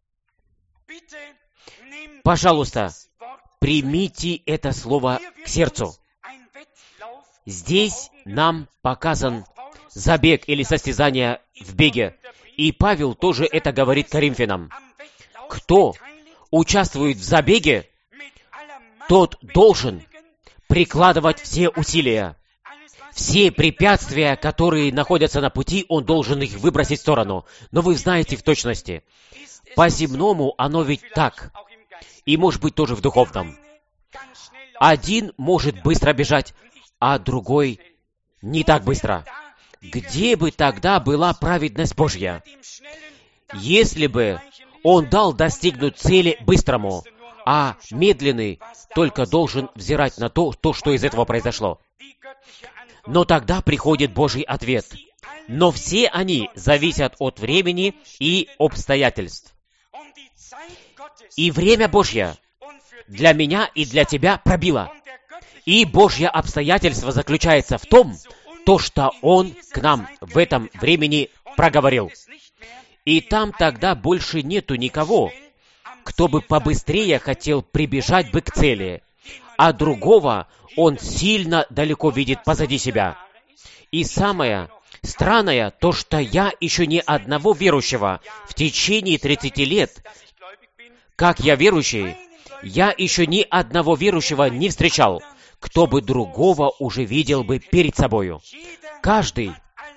Пожалуйста, примите это слово к сердцу. Здесь нам показан забег или состязание в беге, и Павел тоже это говорит Коринфянам. Кто участвует в забеге, тот должен прикладывать все усилия. Все препятствия, которые находятся на пути, он должен их выбросить в сторону. Но вы знаете в точности, по-земному оно ведь так, и может быть тоже в духовном. Один может быстро бежать, а другой не так быстро. Где бы тогда была праведность Божья, если бы Он дал достигнуть цели быстрому, а медленный только должен взирать на то, что из этого произошло? Но тогда приходит Божий ответ. Но все они зависят от времени и обстоятельств. И время Божье для меня и для тебя пробило. И Божье обстоятельство заключается в том, то, что Он к нам в этом времени проговорил. И там тогда больше нету никого, кто бы побыстрее хотел прибежать бы к цели, а другого он сильно далеко видит позади себя. И самое странное, то, что я еще ни одного верующего в течение 30 лет, как я верующий, я еще ни одного верующего не встречал, кто бы другого уже видел бы перед собою. Каждый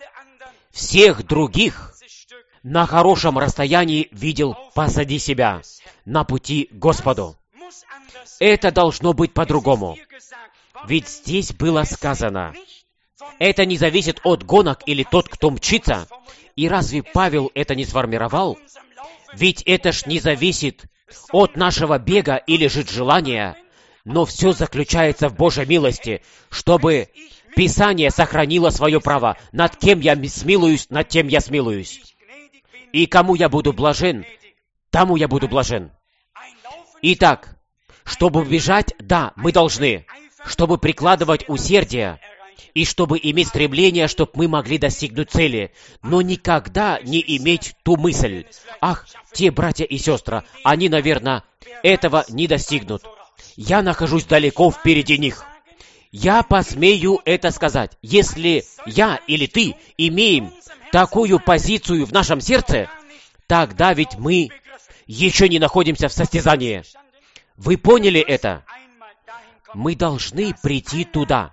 всех других на хорошем расстоянии видел позади себя, на пути к Господу. Это должно быть по-другому. Ведь здесь было сказано, это не зависит от гонок или тот, кто мчится. И разве Павел это не сформировал? Ведь это ж не зависит от нашего бега или же желания, но все заключается в Божьей милости, чтобы Писание сохранило свое право. Над кем я смилуюсь, над тем я смилуюсь. И кому я буду блажен, тому я буду блажен. Итак, чтобы бежать, да, мы должны, чтобы прикладывать усердие, и чтобы иметь стремление, чтобы мы могли достигнуть цели, но никогда не иметь ту мысль, ах, те братья и сестры, они, наверное, этого не достигнут. Я нахожусь далеко впереди них. Я посмею это сказать. Если я или ты имеем такую позицию в нашем сердце, тогда ведь мы еще не находимся в состязании. Вы поняли это? Мы должны прийти туда,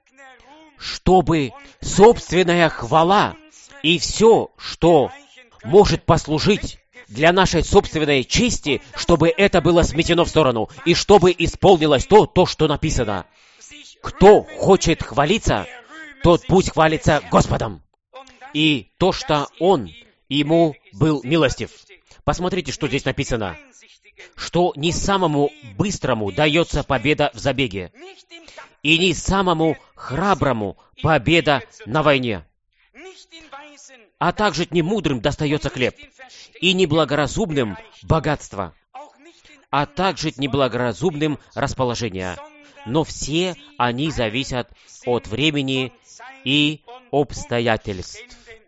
чтобы собственная хвала и все, что может послужить для нашей собственной чести, чтобы это было сметено в сторону, и чтобы исполнилось то, что написано. Кто хочет хвалиться, тот пусть хвалится Господом. И то, что Он ему был милостив. Посмотрите, что здесь написано. Что не самому быстрому дается победа в забеге, и не самому храброму победа на войне, а также не мудрым достается хлеб, и неблагоразумным богатство, а также неблагоразумным расположение. Но все они зависят от времени и обстоятельств.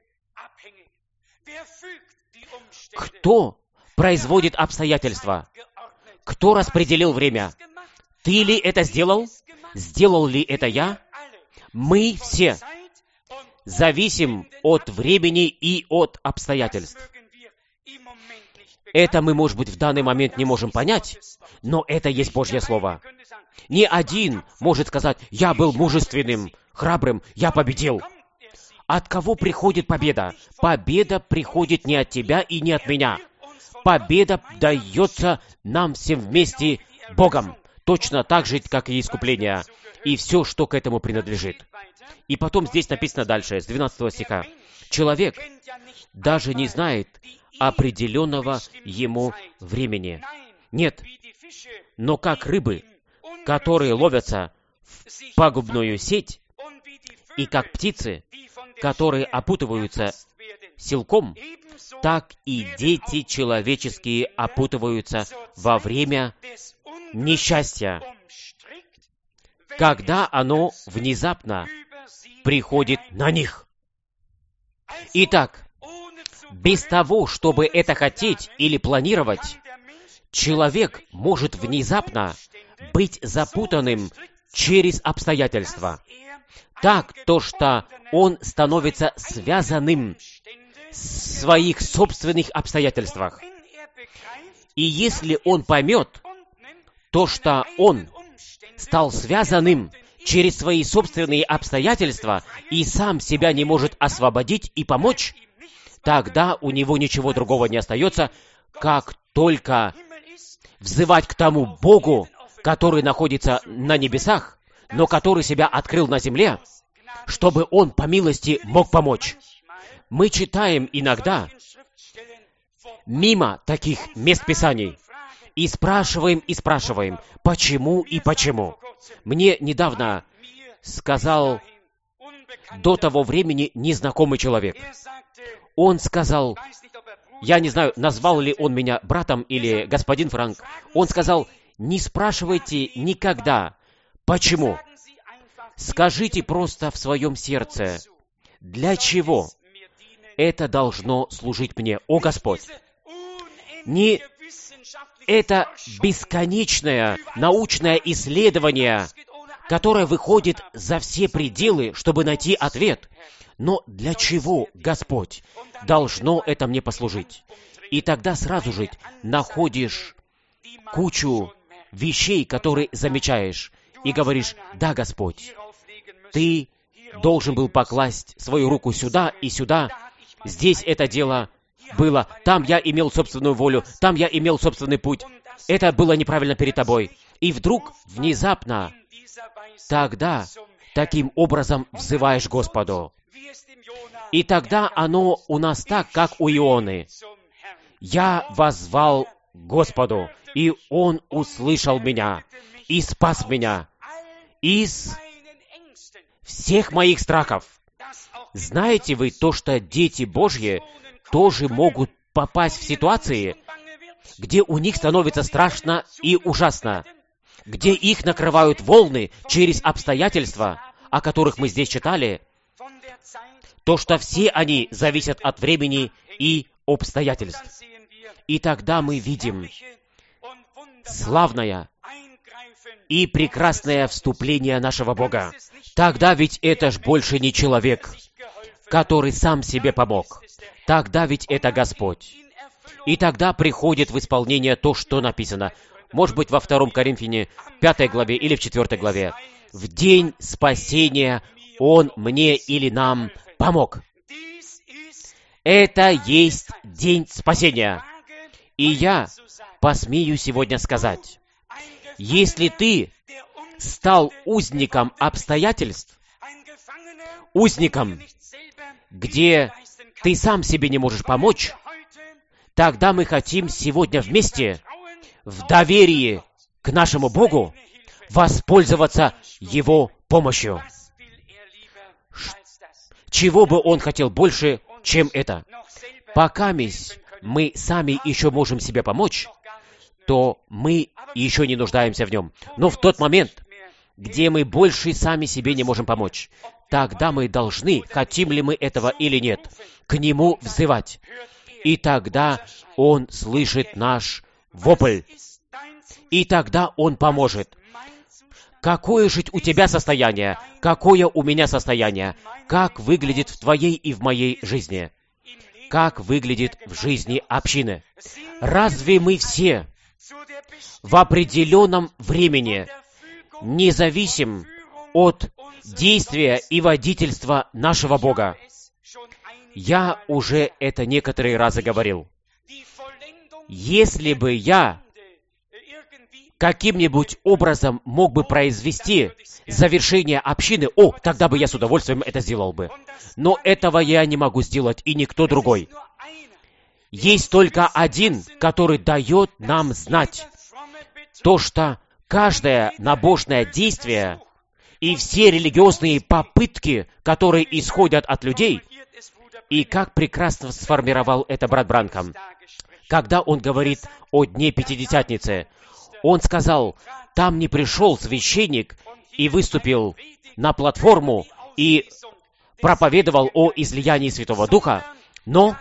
Кто производит обстоятельства? Кто распределил время? Ты ли это сделал? Сделал ли это я? Мы все зависим от времени и от обстоятельств. Это мы, может быть, в данный момент не можем понять, но это есть Божье Слово. Ни один может сказать, я был мужественным, храбрым, я победил. От кого приходит победа? Победа приходит не от тебя и не от меня. Победа дается нам всем вместе Богом, точно так же, как и искупление, и все, что к этому принадлежит. И потом здесь написано дальше, с 12 стиха. Человек даже не знает определенного ему времени. Нет, но как рыбы, которые ловятся в пагубную сеть, и как птицы, которые опутываются силком, так и дети человеческие опутываются во время несчастья, когда оно внезапно приходит на них. Итак, без того, чтобы это хотеть или планировать, человек может внезапно быть запутанным через обстоятельства. Так, то, что он становится связанным в своих собственных обстоятельствах. И если он поймет то, что он стал связанным через свои собственные обстоятельства и сам себя не может освободить и помочь, тогда у него ничего другого не остается, как только взывать к тому Богу, который находится на небесах, но который себя открыл на земле, чтобы Он по милости мог помочь. Мы читаем иногда мимо таких мест Писаний и спрашиваем, почему и почему. Мне недавно сказал до того времени незнакомый человек. Он сказал, я не знаю, назвал ли он меня братом или господин Франк, он сказал, не спрашивайте никогда, почему. Скажите просто в своем сердце, для чего это должно служить мне, о Господь. Не это бесконечное научное исследование, которое выходит за все пределы, чтобы найти ответ. Но для чего, Господь, должно это мне послужить? И тогда сразу же находишь кучу вещей, которые замечаешь, и говоришь, да, Господь, Ты должен был покласть свою руку сюда и сюда, здесь это дело было, там я имел собственную волю, там я имел собственный путь, это было неправильно перед Тобой. И вдруг, внезапно, тогда таким образом взываешь Господу. И тогда оно у нас так, как у Ионы. «Я воззвал Господу, и Он услышал меня, и спас меня из всех моих страхов». Знаете вы то, что дети Божьи тоже могут попасть в ситуации, где у них становится страшно и ужасно, где их накрывают волны через обстоятельства, о которых мы здесь читали, то, что все они зависят от времени и обстоятельств. И тогда мы видим славное и прекрасное вступление нашего Бога. Тогда ведь это ж больше не человек, который сам себе помог. Тогда ведь это Господь. И тогда приходит в исполнение то, что написано. Может быть, во 2 Коринфяне 5 главе или в 4 главе. «В день спасения Он мне или нам помог». Это есть день спасения. И я посмею сегодня сказать, если ты стал узником обстоятельств, узником, где ты сам себе не можешь помочь, тогда мы хотим сегодня вместе, в доверии к нашему Богу, воспользоваться Его помощью. Чего бы Он хотел больше, чем это? Пока мы сами еще можем себе помочь, то мы еще не нуждаемся в Нем. Но в тот момент, где мы больше сами себе не можем помочь, тогда мы должны, хотим ли мы этого или нет, к Нему взывать. И тогда Он слышит наш вопль. И тогда Он поможет. Какое же у тебя состояние? Какое у меня состояние? Как выглядит в твоей и в моей жизни? Как выглядит в жизни общины? Разве мы все в определенном времени не зависим от действия и водительства нашего Бога? Я уже это некоторые разы говорил. Если бы я каким-нибудь образом мог бы произвести завершение общины, тогда бы я с удовольствием это сделал бы. Но этого я не могу сделать, и никто другой. есть только один, который дает нам знать то, что каждое набожное действие и все религиозные попытки, которые исходят от людей, и как прекрасно сформировал это брат Бранхам, когда он говорит о Дне Пятидесятницы. Он сказал, там не пришел священник и выступил на платформу и проповедовал о излиянии Святого Духа, но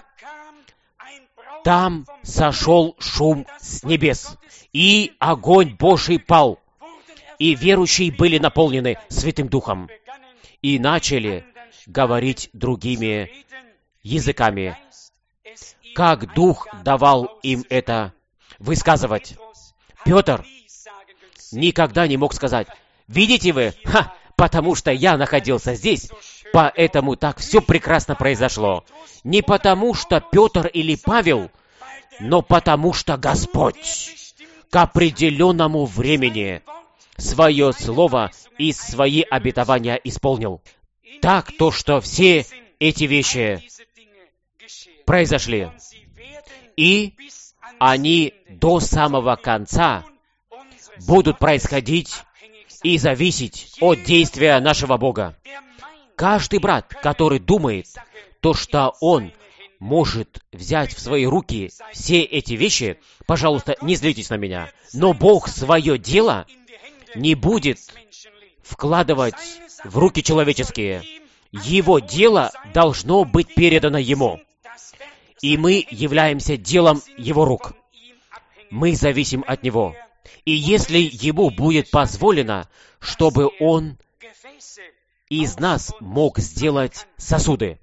там сошел шум с небес, и огонь Божий пал, и верующие были наполнены Святым Духом, и начали говорить другими языками, как Дух давал им это высказывать. Петр никогда не мог сказать, видите вы, потому что я находился здесь, поэтому так все прекрасно произошло. Не потому что Петр или Павел, но потому что Господь к определенному времени свое слово и свои обетования исполнил. Так то, что все эти вещи произошли, и они до самого конца будут происходить и зависеть от действия нашего Бога. Каждый брат, который думает, то, что он может взять в свои руки все эти вещи, пожалуйста, не злитесь на меня, но Бог свое дело не будет вкладывать в руки человеческие. Его дело должно быть передано Ему. И мы являемся делом Его рук. Мы зависим от Него. И если Ему будет позволено, чтобы Он из нас мог сделать сосуды,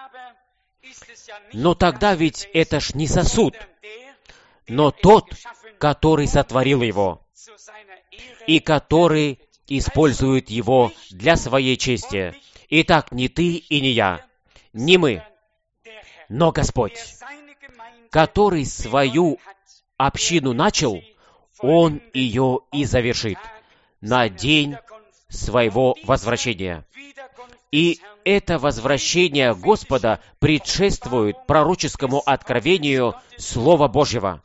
но тогда ведь это ж не сосуд, но тот, который сотворил его, и который использует его для своей чести. Итак, не ты и не я, не мы, но Господь, который свою общину начал, Он ее и завершит на день своего возвращения. И это возвращение Господа предшествует пророческому откровению Слова Божьего.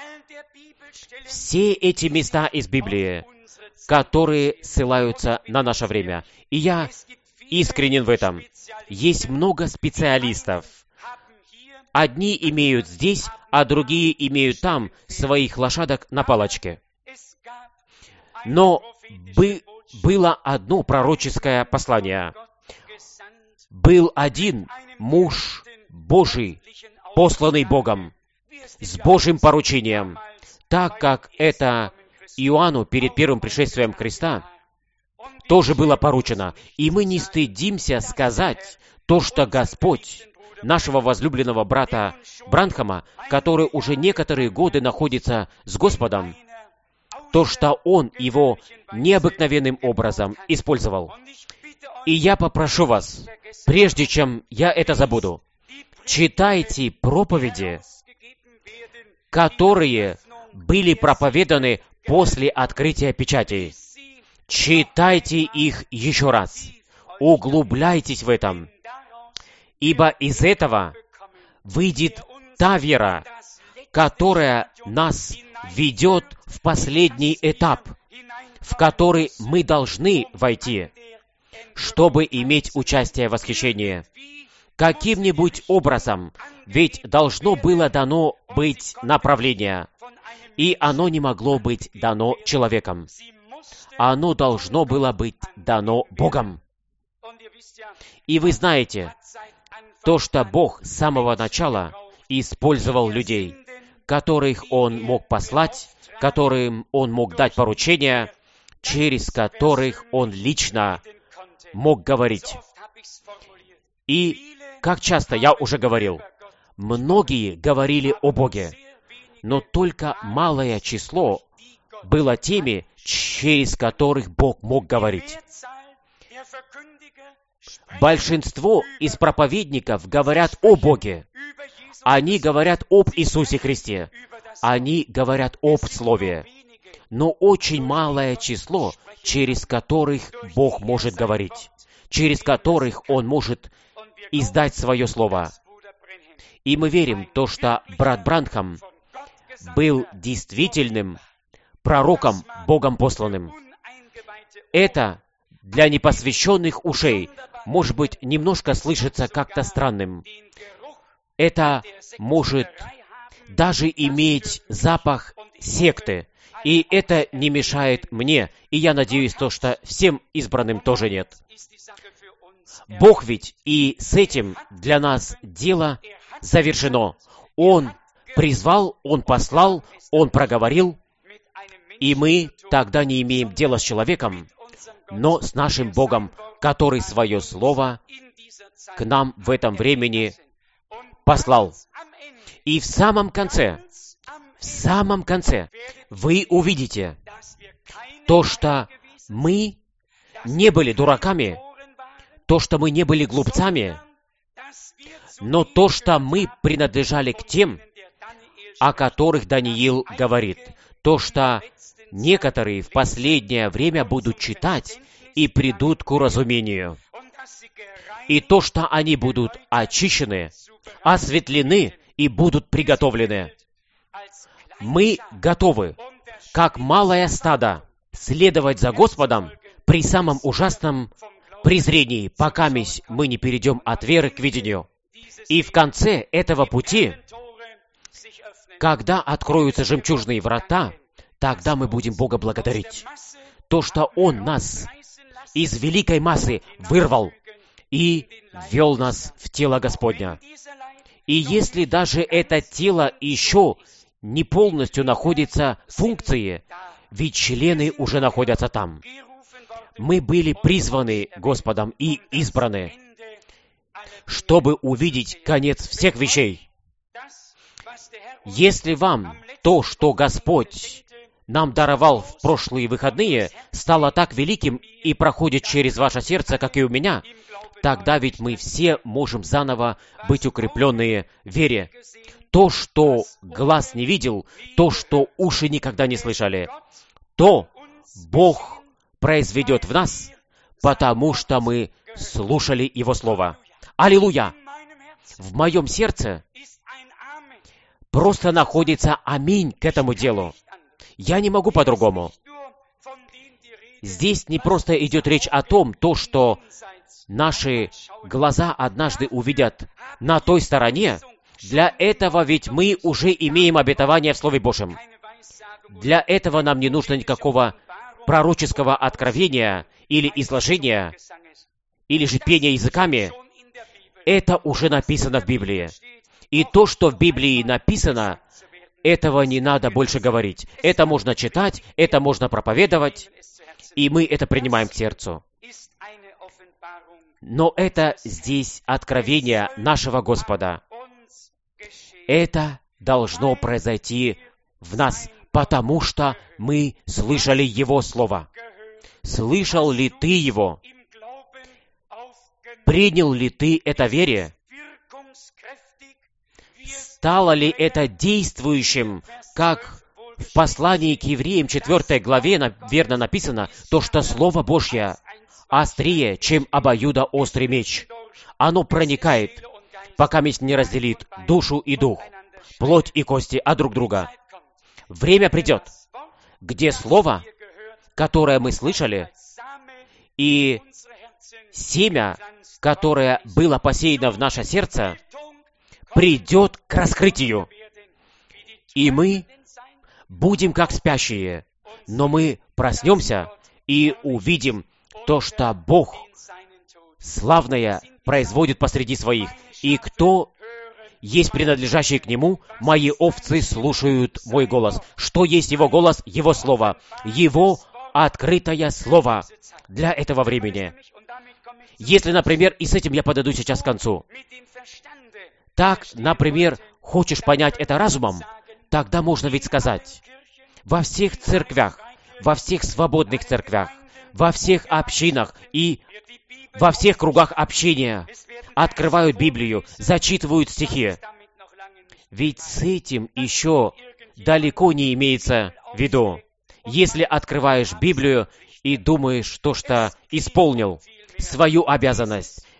Все эти места из Библии, которые ссылаются на наше время. И я искренен в этом. Есть много специалистов. Одни имеют здесь, а другие имеют там своих лошадок на палочке. Но было одно пророческое послание. Был один муж Божий, посланный Богом, с Божьим поручением, так как это Иоанну перед первым пришествием Христа тоже было поручено. И мы не стыдимся сказать то, что Господь нашего возлюбленного брата Бранхама, который уже некоторые годы находится с Господом, то, что Он его необыкновенным образом использовал. И я попрошу вас, прежде чем я это забуду, читайте проповеди, которые были проповеданы после открытия печатей. Читайте их еще раз. Углубляйтесь в этом. Ибо из этого выйдет та вера, которая нас ведет в последний этап, в который мы должны войти, чтобы иметь участие в восхищении. Каким-нибудь образом, ведь должно было дано быть направление, и оно не могло быть дано человеком. Оно должно было быть дано Богом. И вы знаете, то, что Бог с самого начала использовал людей, которых Он мог послать, которым Он мог дать поручения, через которых Он лично мог говорить. И, как часто я уже говорил, многие говорили о Боге, но только малое число было теми, через которых Бог мог говорить. Большинство из проповедников говорят о Боге. Они говорят об Иисусе Христе. Они говорят об Слове. Но очень малое число, через которых Бог может говорить, через которых Он может издать свое Слово. И мы верим, то, что брат Бранхам был действительным пророком, Богом посланным. Это для непосвященных ушей, может быть, немножко слышится как-то странным. Это может даже иметь запах секты. И это не мешает мне. И я надеюсь, то, что всем избранным тоже нет. Бог ведь и с этим для нас дело завершено. Он призвал, Он послал, Он проговорил, и мы тогда не имеем дела с человеком, но с нашим Богом, который свое слово к нам в этом времени послал. И в самом конце, вы увидите то, что мы не были дураками, то, что мы не были глупцами, но то, что мы принадлежали к тем, о которых Даниил говорит, то, что некоторые в последнее время будут читать и придут к уразумению, и то, что они будут очищены, осветлены и будут приготовлены. Мы готовы, как малое стадо, следовать за Господом при самом ужасном презрении, пока мы не перейдем от веры к видению. И в конце этого пути, когда откроются жемчужные врата, тогда мы будем Бога благодарить. То, что Он нас из великой массы вырвал и ввел нас в тело Господня. И если даже это тело еще не полностью находится в функции, ведь члены уже находятся там. Мы были призваны Господом и избраны, чтобы увидеть конец всех вещей. Если вам то, что Господь нам даровал в прошлые выходные, стало так великим и проходит через ваше сердце, как и у меня, тогда ведь мы все можем заново быть укрепленные в вере. То, что глаз не видел, то, что уши никогда не слышали, то Бог произведет в нас, потому что мы слушали Его Слово. Аллилуйя! В моем сердце просто находится аминь к этому делу. Я не могу по-другому. Здесь не просто идет речь о том, что наши глаза однажды увидят на той стороне. Для этого ведь мы уже имеем обетование в Слове Божьем. Для этого нам не нужно никакого пророческого откровения или изложения, или же пения языками. Это уже написано в Библии. И то, что в Библии написано, этого не надо больше говорить. Это можно читать, это можно проповедовать, и мы это принимаем к сердцу. Но это здесь откровение нашего Господа. Это должно произойти в нас, потому что мы слышали Его Слово. Слышал ли ты Его? Принял ли ты это вере? Стало ли это действующим, как в послании к евреям 4 главе верно написано, то, что Слово Божье острее, чем обоюдоострый меч. Оно проникает, пока не разделит душу и дух, плоть и кости от друг друга. Время придет, где Слово, которое мы слышали, и семя, которое было посеяно в наше сердце, придет к раскрытию. И мы будем как спящие, но мы проснемся и увидим то, что Бог славное производит посреди своих. И кто есть принадлежащий к Нему, мои овцы слушают мой голос. Что есть Его голос? Его Слово. Его открытое Слово для этого времени. Если, например, и с этим я подойду сейчас к концу. Так, например, хочешь понять это разумом, тогда можно ведь сказать, во всех церквях, во всех свободных церквях, во всех общинах и во всех кругах общения открывают Библию, зачитывают стихи. Ведь с этим еще далеко не имеется в виду. Если открываешь Библию и думаешь, что исполнил свою обязанность,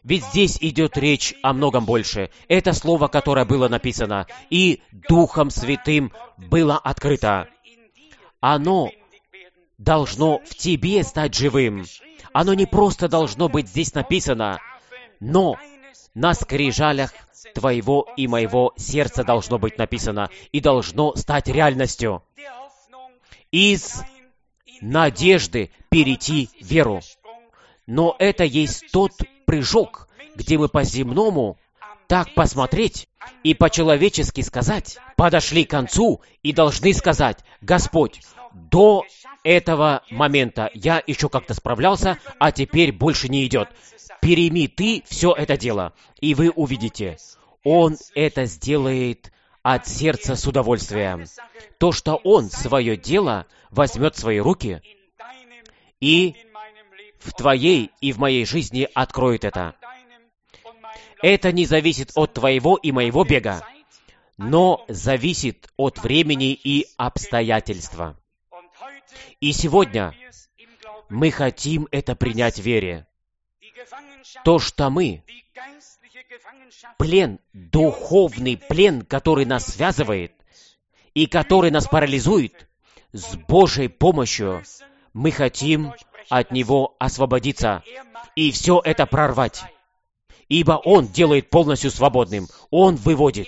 Ведь здесь идет речь о многом больше. Это слово, которое было написано, и Духом Святым было открыто. Оно должно в тебе стать живым. Оно не просто должно быть здесь написано, но на скрижалях твоего и моего сердца должно быть написано и должно стать реальностью. Из надежды перейти в веру. Но это есть тот прыжок, где мы по-земному так посмотреть и по-человечески сказать, подошли к концу и должны сказать: Господь, до этого момента я еще как-то справлялся, а теперь больше не идет. Перейми Ты все это дело, и вы увидите, Он это сделает от сердца с удовольствием. То, что Он свое дело возьмет в свои руки и в твоей и в моей жизни откроет это. Это не зависит от твоего и моего бега, но зависит от времени и обстоятельства. И сегодня мы хотим это принять в вере. То, что мы, плен, духовный плен, который нас связывает и который нас парализует, с Божьей помощью мы хотим от него освободиться и все это прорвать. Ибо Он делает полностью свободным. Он выводит.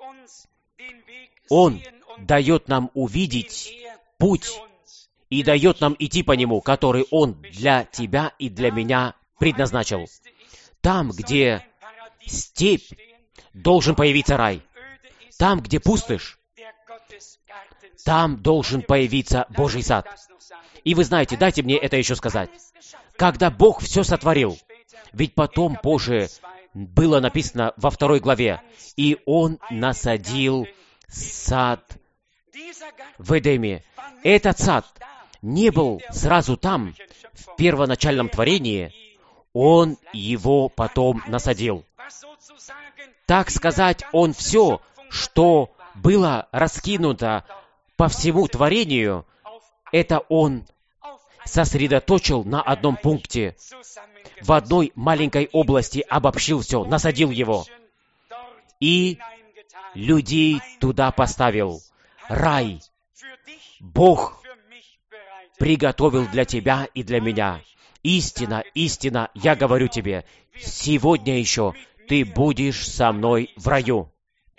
Он дает нам увидеть путь и дает нам идти по нему, который Он для тебя и для меня предназначил. Там, где степь, должен появиться рай. Там, где пустошь, там должен появиться Божий сад. И вы знаете, дайте мне это еще сказать. Когда Бог все сотворил, ведь потом позже было написано во 2 главе, и Он насадил сад в Эдеме. Этот сад не был сразу там, в первоначальном творении, Он его потом насадил. Так сказать, Он все, что было раскинуто по всему творению, это Он сосредоточил на одном пункте, в одной маленькой области обобщил все, насадил его. И людей туда поставил. Рай. Бог приготовил для тебя и для меня. Истина, истина, я говорю тебе, сегодня еще ты будешь со мной в раю.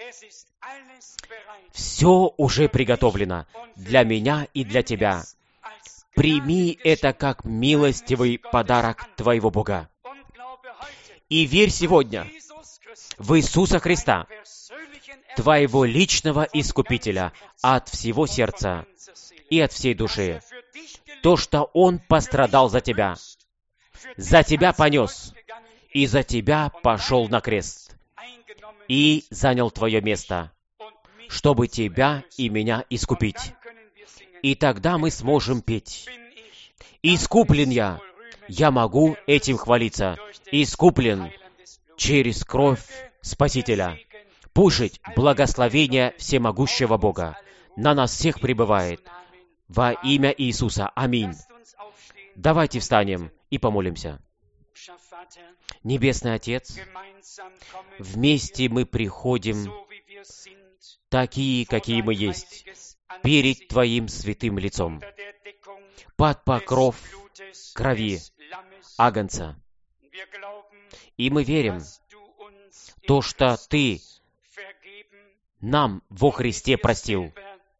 Все уже приготовлено для меня и для тебя. Прими это как милостивый подарок твоего Бога. И верь сегодня в Иисуса Христа, твоего личного Искупителя, от всего сердца и от всей души. То, что Он пострадал за тебя понес, и за тебя пошел на крест, и занял твое место, чтобы тебя и меня искупить. И тогда мы сможем петь. Искуплен я могу этим хвалиться. Искуплен через кровь Спасителя. Пусть благословение всемогущего Бога на нас всех пребывает. Во имя Иисуса. Аминь. Давайте встанем и помолимся. Небесный Отец, вместе мы приходим, такие, какие мы есть, перед Твоим святым лицом, под покров крови Агнца. И мы верим, то, что Ты нам во Христе простил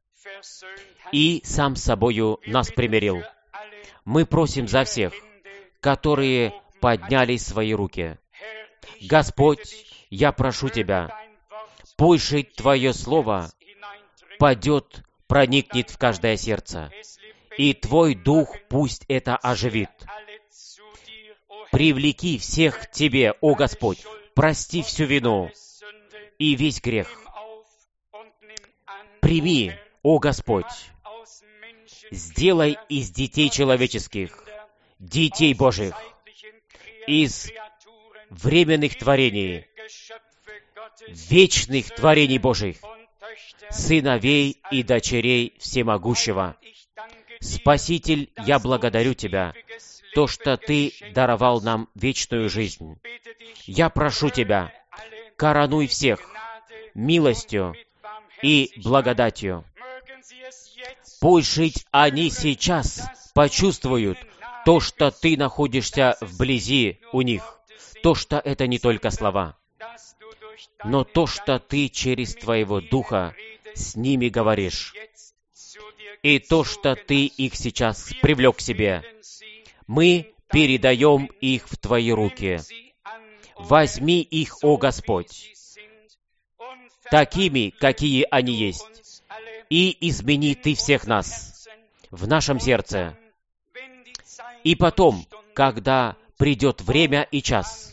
и сам с собою нас примирил. Мы просим за всех, которые подняли свои руки. Господь, я прошу Тебя, пусть Твое Слово падет, проникнет в каждое сердце, и Твой Дух пусть это оживит. Привлеки всех к Тебе, о Господь, прости всю вину и весь грех. Прими, о Господь, сделай из детей человеческих, детей Божьих, из временных творений, вечных творений Божьих, сыновей и дочерей Всемогущего. Спаситель, я благодарю Тебя, то, что Ты даровал нам вечную жизнь. Я прошу Тебя, коронуй всех милостью и благодатью. Пусть жить они сейчас почувствуют то, что Ты находишься вблизи у них, то, что это не только слова, но то, что Ты через Твоего Духа с ними говоришь, и то, что Ты их сейчас привлек к себе. Мы передаем их в Твои руки. Возьми их, о Господь, такими, какие они есть, и измени Ты всех нас в нашем сердце. И потом, когда придет время и час,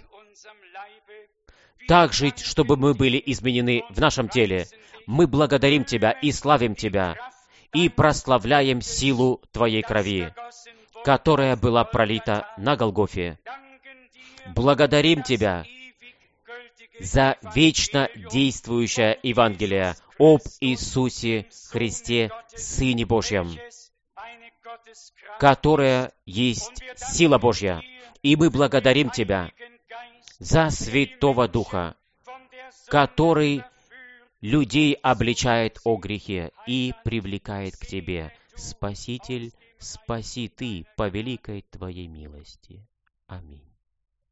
так жить, чтобы мы были изменены в нашем теле. Мы благодарим Тебя и славим Тебя, и прославляем силу Твоей крови, которая была пролита на Голгофе. Благодарим Тебя за вечно действующее Евангелие об Иисусе Христе, Сыне Божьем, которое есть сила Божья. И мы благодарим Тебя за Святого Духа, который людей обличает о грехе и привлекает к Тебе. Спаситель, спаси Ты по великой Твоей милости. Аминь.